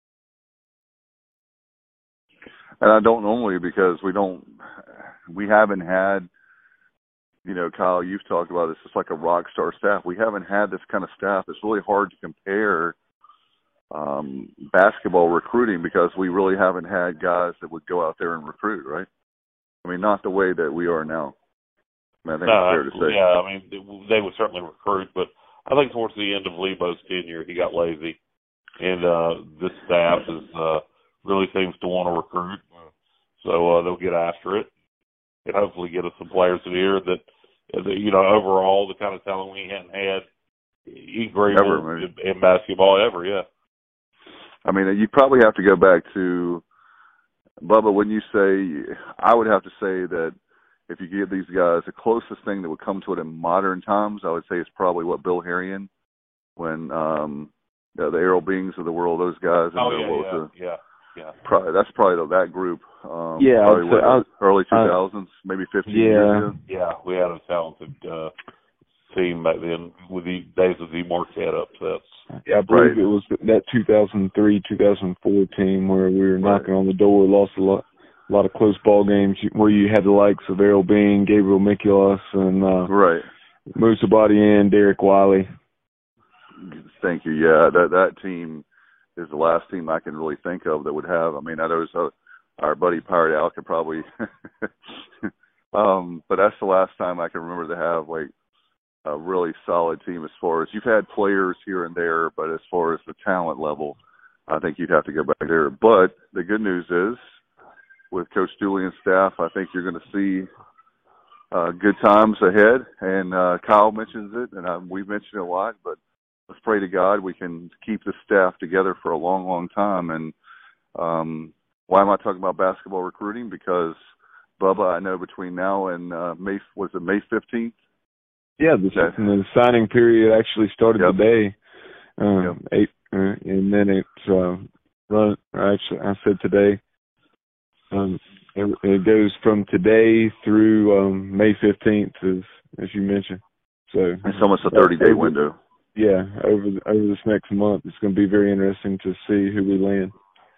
And I don't normally, because we don't, we haven't had, you know, Kyle, you've talked about this, it's like a rock star staff. We haven't had this kind of staff. It's really hard to compare um, basketball recruiting because we really haven't had guys that would go out there and recruit, right? I mean, not the way that we are now. I, mean, I think no, it's fair to say. Yeah, I mean, they, they would certainly recruit, but I think towards the end of Lebo's tenure, he got lazy. And uh, this staff is uh, really seems to want to recruit. So uh, they'll get after it and hopefully get us some players in here that, that, you know, overall, the kind of talent we hadn't had in Greenville in, in basketball ever, yeah. I mean, you probably have to go back to, Bubba, when you say, I would have to say that if you give these guys the closest thing that would come to it in modern times, I would say it's probably what Bill Harrion, when um, the, the Errol Bings of the world, those guys. Oh, and yeah, what yeah, the, yeah. Yeah, probably that's probably that group. Um, yeah, probably I'd say, what, I, early two thousands, uh, maybe fifteen yeah. years ago. Yeah, we had a talented uh, team back then with the days of the Marquette upsets. Yeah, I believe right. it was that two thousand three, two thousand four team where we were knocking right. on the door, lost a lot, a lot of close ball games where you had the likes of Errol Bean, Gabriel Mikulus, and uh, right. Musa Badian, Derek Wiley. Thank you. Yeah, that that team is the last team I can really think of that would have. I mean, I know uh, our buddy Pirate Al could probably, um, but that's the last time I can remember to have like a really solid team. As far as you've had players here and there, but as far as the talent level, I think you'd have to go back there. But the good news is, with Coach Dooley and staff, I think you're going to see uh, good times ahead. And uh, Kyle mentions it, and I, we've mentioned it a lot, but let's pray to God we can keep the staff together for a long, long time. And um, why am I talking about basketball recruiting? Because, Bubba, I know between now and uh, May, was it May fifteenth? Yeah, the, okay. the signing period actually started yep. today. Um, yep. eight, uh, and then it's uh, run. Actually, I said today. Um, it, it goes from today through um, May fifteenth, as as you mentioned. So it's almost a thirty-day window. Yeah, over the, over this next month, it's going to be very interesting to see who we land.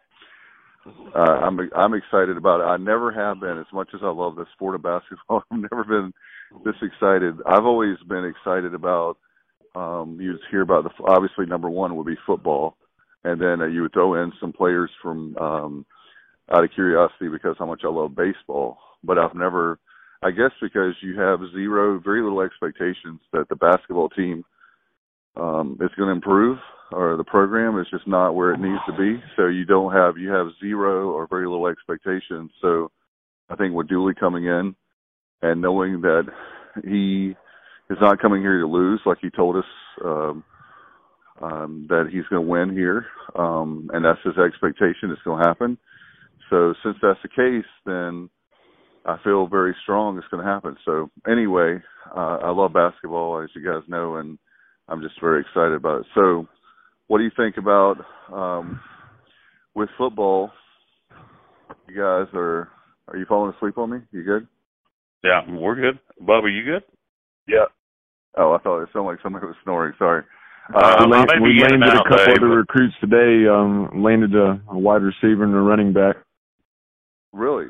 Uh, I'm I'm excited about it. I never have been, as much as I love the sport of basketball. I've never been this excited. I've always been excited about. Um, you hear about the obviously number one would be football, and then uh, you would throw in some players from um, out of curiosity because how much I love baseball. But I've never, I guess, because you have zero, very little expectations that the basketball team um, is going to improve, or the program is just not where it needs to be. So you don't have, you have zero or very little expectations. So I think with Dooley coming in and knowing that he is not coming here to lose, like he told us um, um, that he's going to win here, um, and that's his expectation. It's going to happen. So since that's the case, then I feel very strong it's going to happen. So anyway, uh, I love basketball, as you guys know, and I'm just very excited about it. So what do you think about um, with football? You guys are, are you falling asleep on me? You good? Yeah, we're good. Bubba, you good? Yeah. Oh, I thought it sounded like somebody was snoring. Sorry. Uh, um, we land, we landed a couple day, other but... recruits today. Um, landed a, a wide receiver and a running back. Really?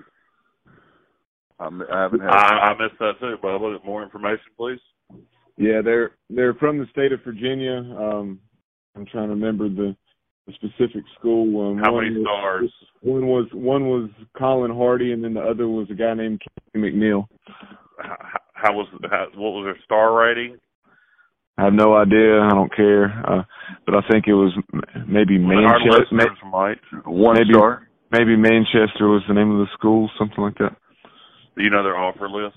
I'm, I haven't had. I, I missed that too, Bubba. More information, please. Yeah, they're they're from the state of Virginia. Um, I'm trying to remember the, the specific school. Um, How one many was, stars? One was one was Colin Hardy, and then the other was a guy named Kenny McNeil. How, how was how, what was their star rating? I have no idea. I don't care. Uh, but I think it was maybe Manchester. Maybe, One maybe, star. Maybe Manchester was the name of the school, something like that. Do you know their offer list?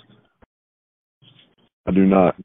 I do not.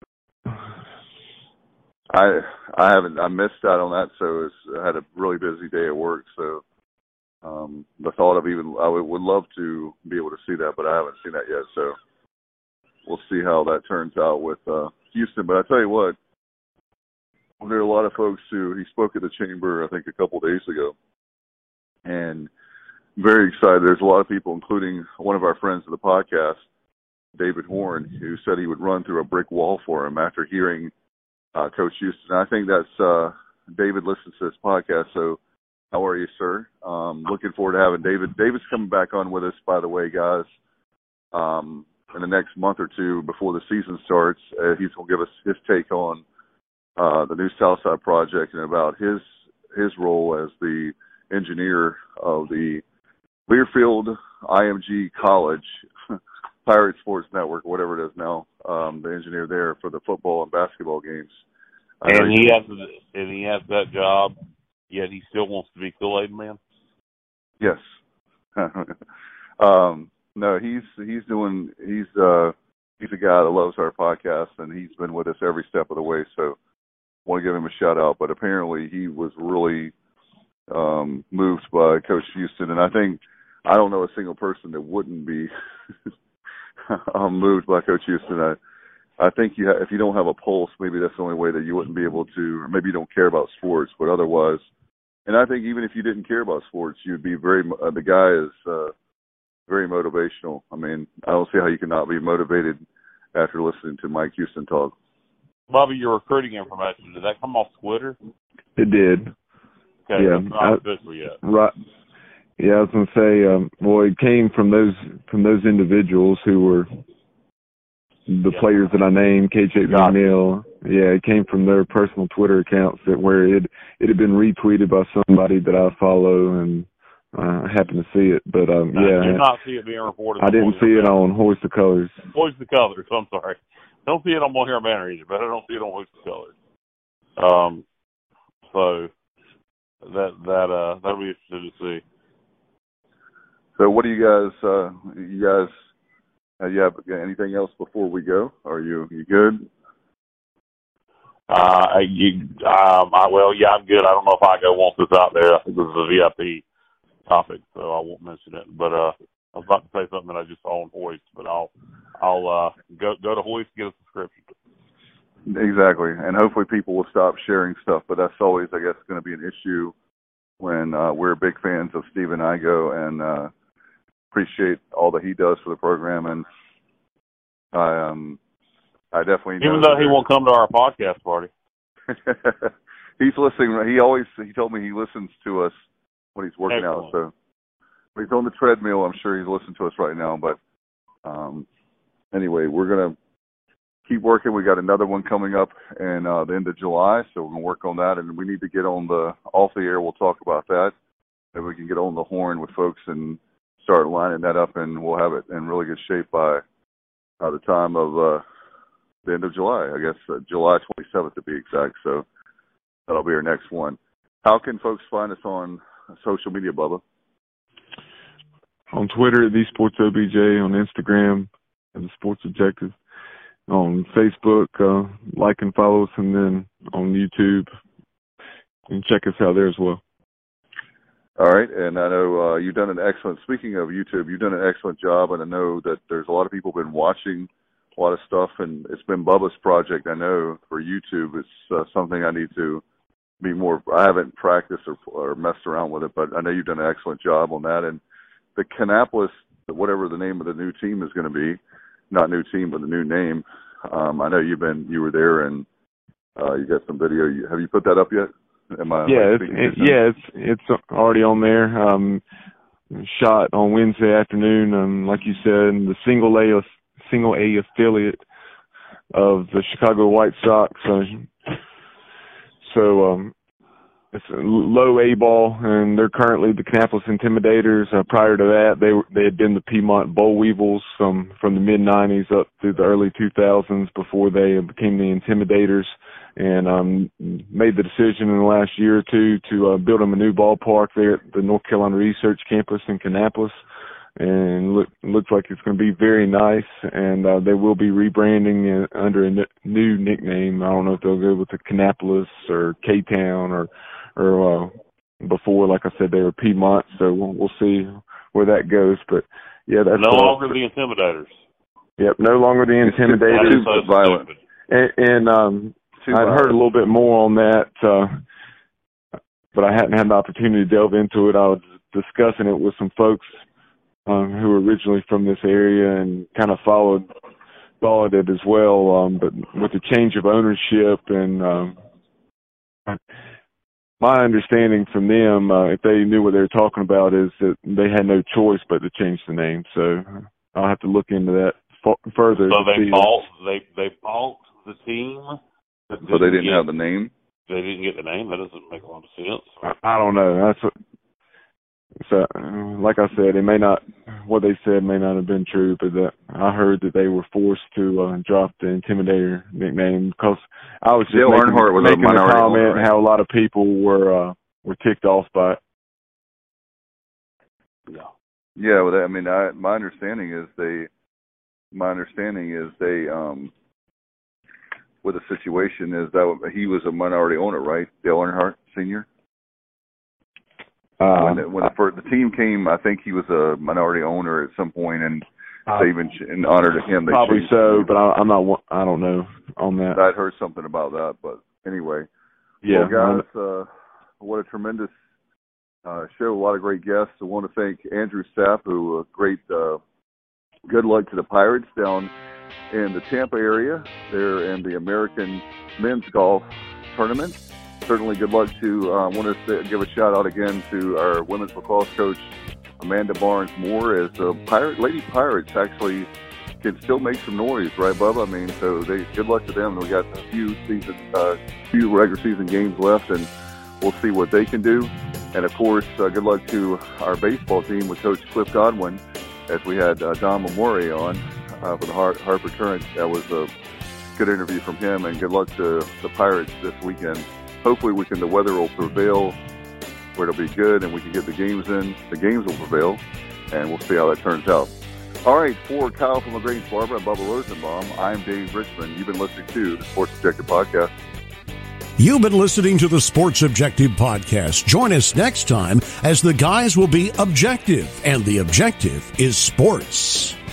I I haven't. I missed out on that. So it's, I had a really busy day at work. So um, the thought of even I would, would love to be able to see that, but I haven't seen that yet. So we'll see how that turns out with uh, Houston. But I tell you what, there are a lot of folks who he spoke at the chamber, I think, a couple of days ago, and very excited. There's a lot of people, including one of our friends of the podcast, David Horn, who said he would run through a brick wall for him after hearing uh, Coach Houston. I think that's uh, David listens to this podcast. So how are you, sir? Um, looking forward to having David. David's coming back on with us, by the way, guys. Um, in the next month or two before the season starts, uh, he's going to give us his take on uh, the new Southside project and about his his role as the engineer of the Learfield I M G College Pirate Sports Network, whatever it is now, um, the engineer there for the football and basketball games. And he has and he has that job, yet he still wants to be Kool-Aid Man. Yes. um, no, he's he's doing he's uh he's a guy that loves our podcast, and he's been with us every step of the way. So, want to give him a shout out. But apparently, he was really um, moved by Coach Houston, and I think I don't know a single person that wouldn't be um, moved by Coach Houston. I, I think you ha- if you don't have a pulse, maybe that's the only way that you wouldn't be able to, or maybe you don't care about sports, but otherwise, and I think even if you didn't care about sports, you'd be very. Uh, the guy is uh, very motivational. I mean, I don't see how you cannot be motivated after listening to Mike Houston talk. Bobby, your recruiting information, did that come off Twitter? It did. Okay, yeah, it's not official yet. Right. Yeah, I was going to say, um, well, it came from those from those individuals who were the yeah. players that I named, K J McNeil. Yeah, it came from their personal Twitter accounts that where it it had been retweeted by somebody that I follow, and uh, I happened to see it. But um, no, yeah, I did not see it being reported. I didn't see it on Hoist the Colors. Hoist the Colors. I'm sorry. Don't see it on Mohair Banner either, but I don't see it on Hoist the Colors. Um, so that that uh that'll be interesting to see. So what do you guys? Uh, you guys, uh, you have anything else before we go? Are you you good? Uh, you, um, I, well, yeah, I'm good. I don't know if I go once it's out there. I think this is a V I P topic, so I won't mention it. But uh, I was about to say something that I just saw on Hoist, but I'll I'll uh, go go to Hoist and get a subscription. Exactly, and hopefully people will stop sharing stuff. But that's always, I guess, going to be an issue when uh, we're big fans of Steven Igo and uh, appreciate all that he does for the program. And I um. I definitely know even though he won't come to our podcast party. He's listening. He always he told me he listens to us when he's working Excellent. out. So when he's on the treadmill, I'm sure he's listening to us right now. But um, anyway, we're gonna keep working. We got another one coming up in uh, the end of July, so we're gonna work on that. And we need to get on the off the air. We'll talk about that, and we can get on the horn with folks and start lining that up, and we'll have it in really good shape by uh, the time of. Uh, the end of July, I guess, uh, July twenty-seventh to be exact. So that'll be our next one. How can folks find us on social media, Bubba? On Twitter, The Sports O B J, on Instagram, and The Sports Objective, on Facebook, uh, like and follow us, and then on YouTube, and check us out there as well. All right, and I know uh, you've done an excellent, speaking of YouTube, you've done an excellent job, and I know that there's a lot of people been watching a lot of stuff, and it's been Bubba's project, I know, for YouTube. It's uh, something I need to be more, I haven't practiced or, or messed around with it, but I know you've done an excellent job on that. And the Kannapolis, whatever the name of the new team is going to be, not new team, but the new name, um, I know you've been, you were there, and uh, you got some video. Have you put that up yet? Am I, yeah, it's, it, yeah, it's it's already on there. Um, shot on Wednesday afternoon, um, like you said, the single A single A affiliate of the Chicago White Sox. So, so um, it's a low A ball, and they're currently the Kannapolis Intimidators. Uh, prior to that, they were, they had been the Piedmont Boll Weevils from from the mid nineties up through the early two thousands before they became the Intimidators, and um, made the decision in the last year or two to uh, build them a new ballpark there at the North Carolina Research Campus in Kannapolis. And look, looks like it's going to be very nice, and uh, they will be rebranding uh, under a n- new nickname. I don't know if they'll go with the Kannapolis or K-Town or, or uh, before, like I said, they were Piedmont, so we'll, we'll see where that goes. But, yeah, that's... No uh, longer the Intimidators. Yep, no longer the Intimidators. Too so violent. And, and um, I'd heard a little bit more on that, uh, but I hadn't had the opportunity to delve into it. I was discussing it with some folks Um, who were originally from this area and kind of followed followed it as well. Um, but with the change of ownership, and um, my understanding from them, uh, if they knew what they were talking about, is that they had no choice but to change the name. So I'll have to look into that f- further. So they bought they they bought the team. So they didn't get, have the name. They didn't get the name. That doesn't make a lot of sense. I, I don't know. That's what. So, like I said, it may not, what they said may not have been true, but that I heard that they were forced to uh, drop the Intimidator nickname because I was just Dale making, Earnhardt was making a minority the comment owner, right? how a lot of people were uh, were ticked off by it. Yeah. Yeah, well, I mean, I, my understanding is they, my understanding is they, um, with the situation is that he was a minority owner, right? Dale Earnhardt Senior Uh, when the, when the, first, the team came, I think he was a minority owner at some point, and uh, they even in honor to him. They probably so, but I, I'm not. I don't know on that. I'd heard something about that, but anyway. Yeah, well, guys, uh, what a tremendous uh, show. A lot of great guests. I want to thank Andrew Sapp, who uh, great uh, good luck to the Pirates down in the Tampa area. They're in the American Men's Golf Tournament. Certainly good luck to, I uh, want to give a shout out again to our women's lacrosse coach, Amanda Barnes Moore, as the Pirate, Lady Pirates actually can still make some noise, right, Bubba? I mean, so they good luck to them. We got a few season, uh, few regular season games left, and we'll see what they can do. And of course, uh, good luck to our baseball team with Coach Cliff Godwin, as we had uh, Don Memori on uh, for the Har- Hartford Current. That was a good interview from him, and good luck to the Pirates this weekend. Hopefully, we can. The weather will prevail, where it'll be good, and we can get the games in. The games will prevail, and we'll see how that turns out. All right, for Kyle from LaGrange Barber and Bubba Rosenbaum, I'm Dave Richmond. You've been listening to the Sports Objective Podcast. You've been listening to the Sports Objective Podcast. Join us next time as the guys will be objective, and the objective is sports.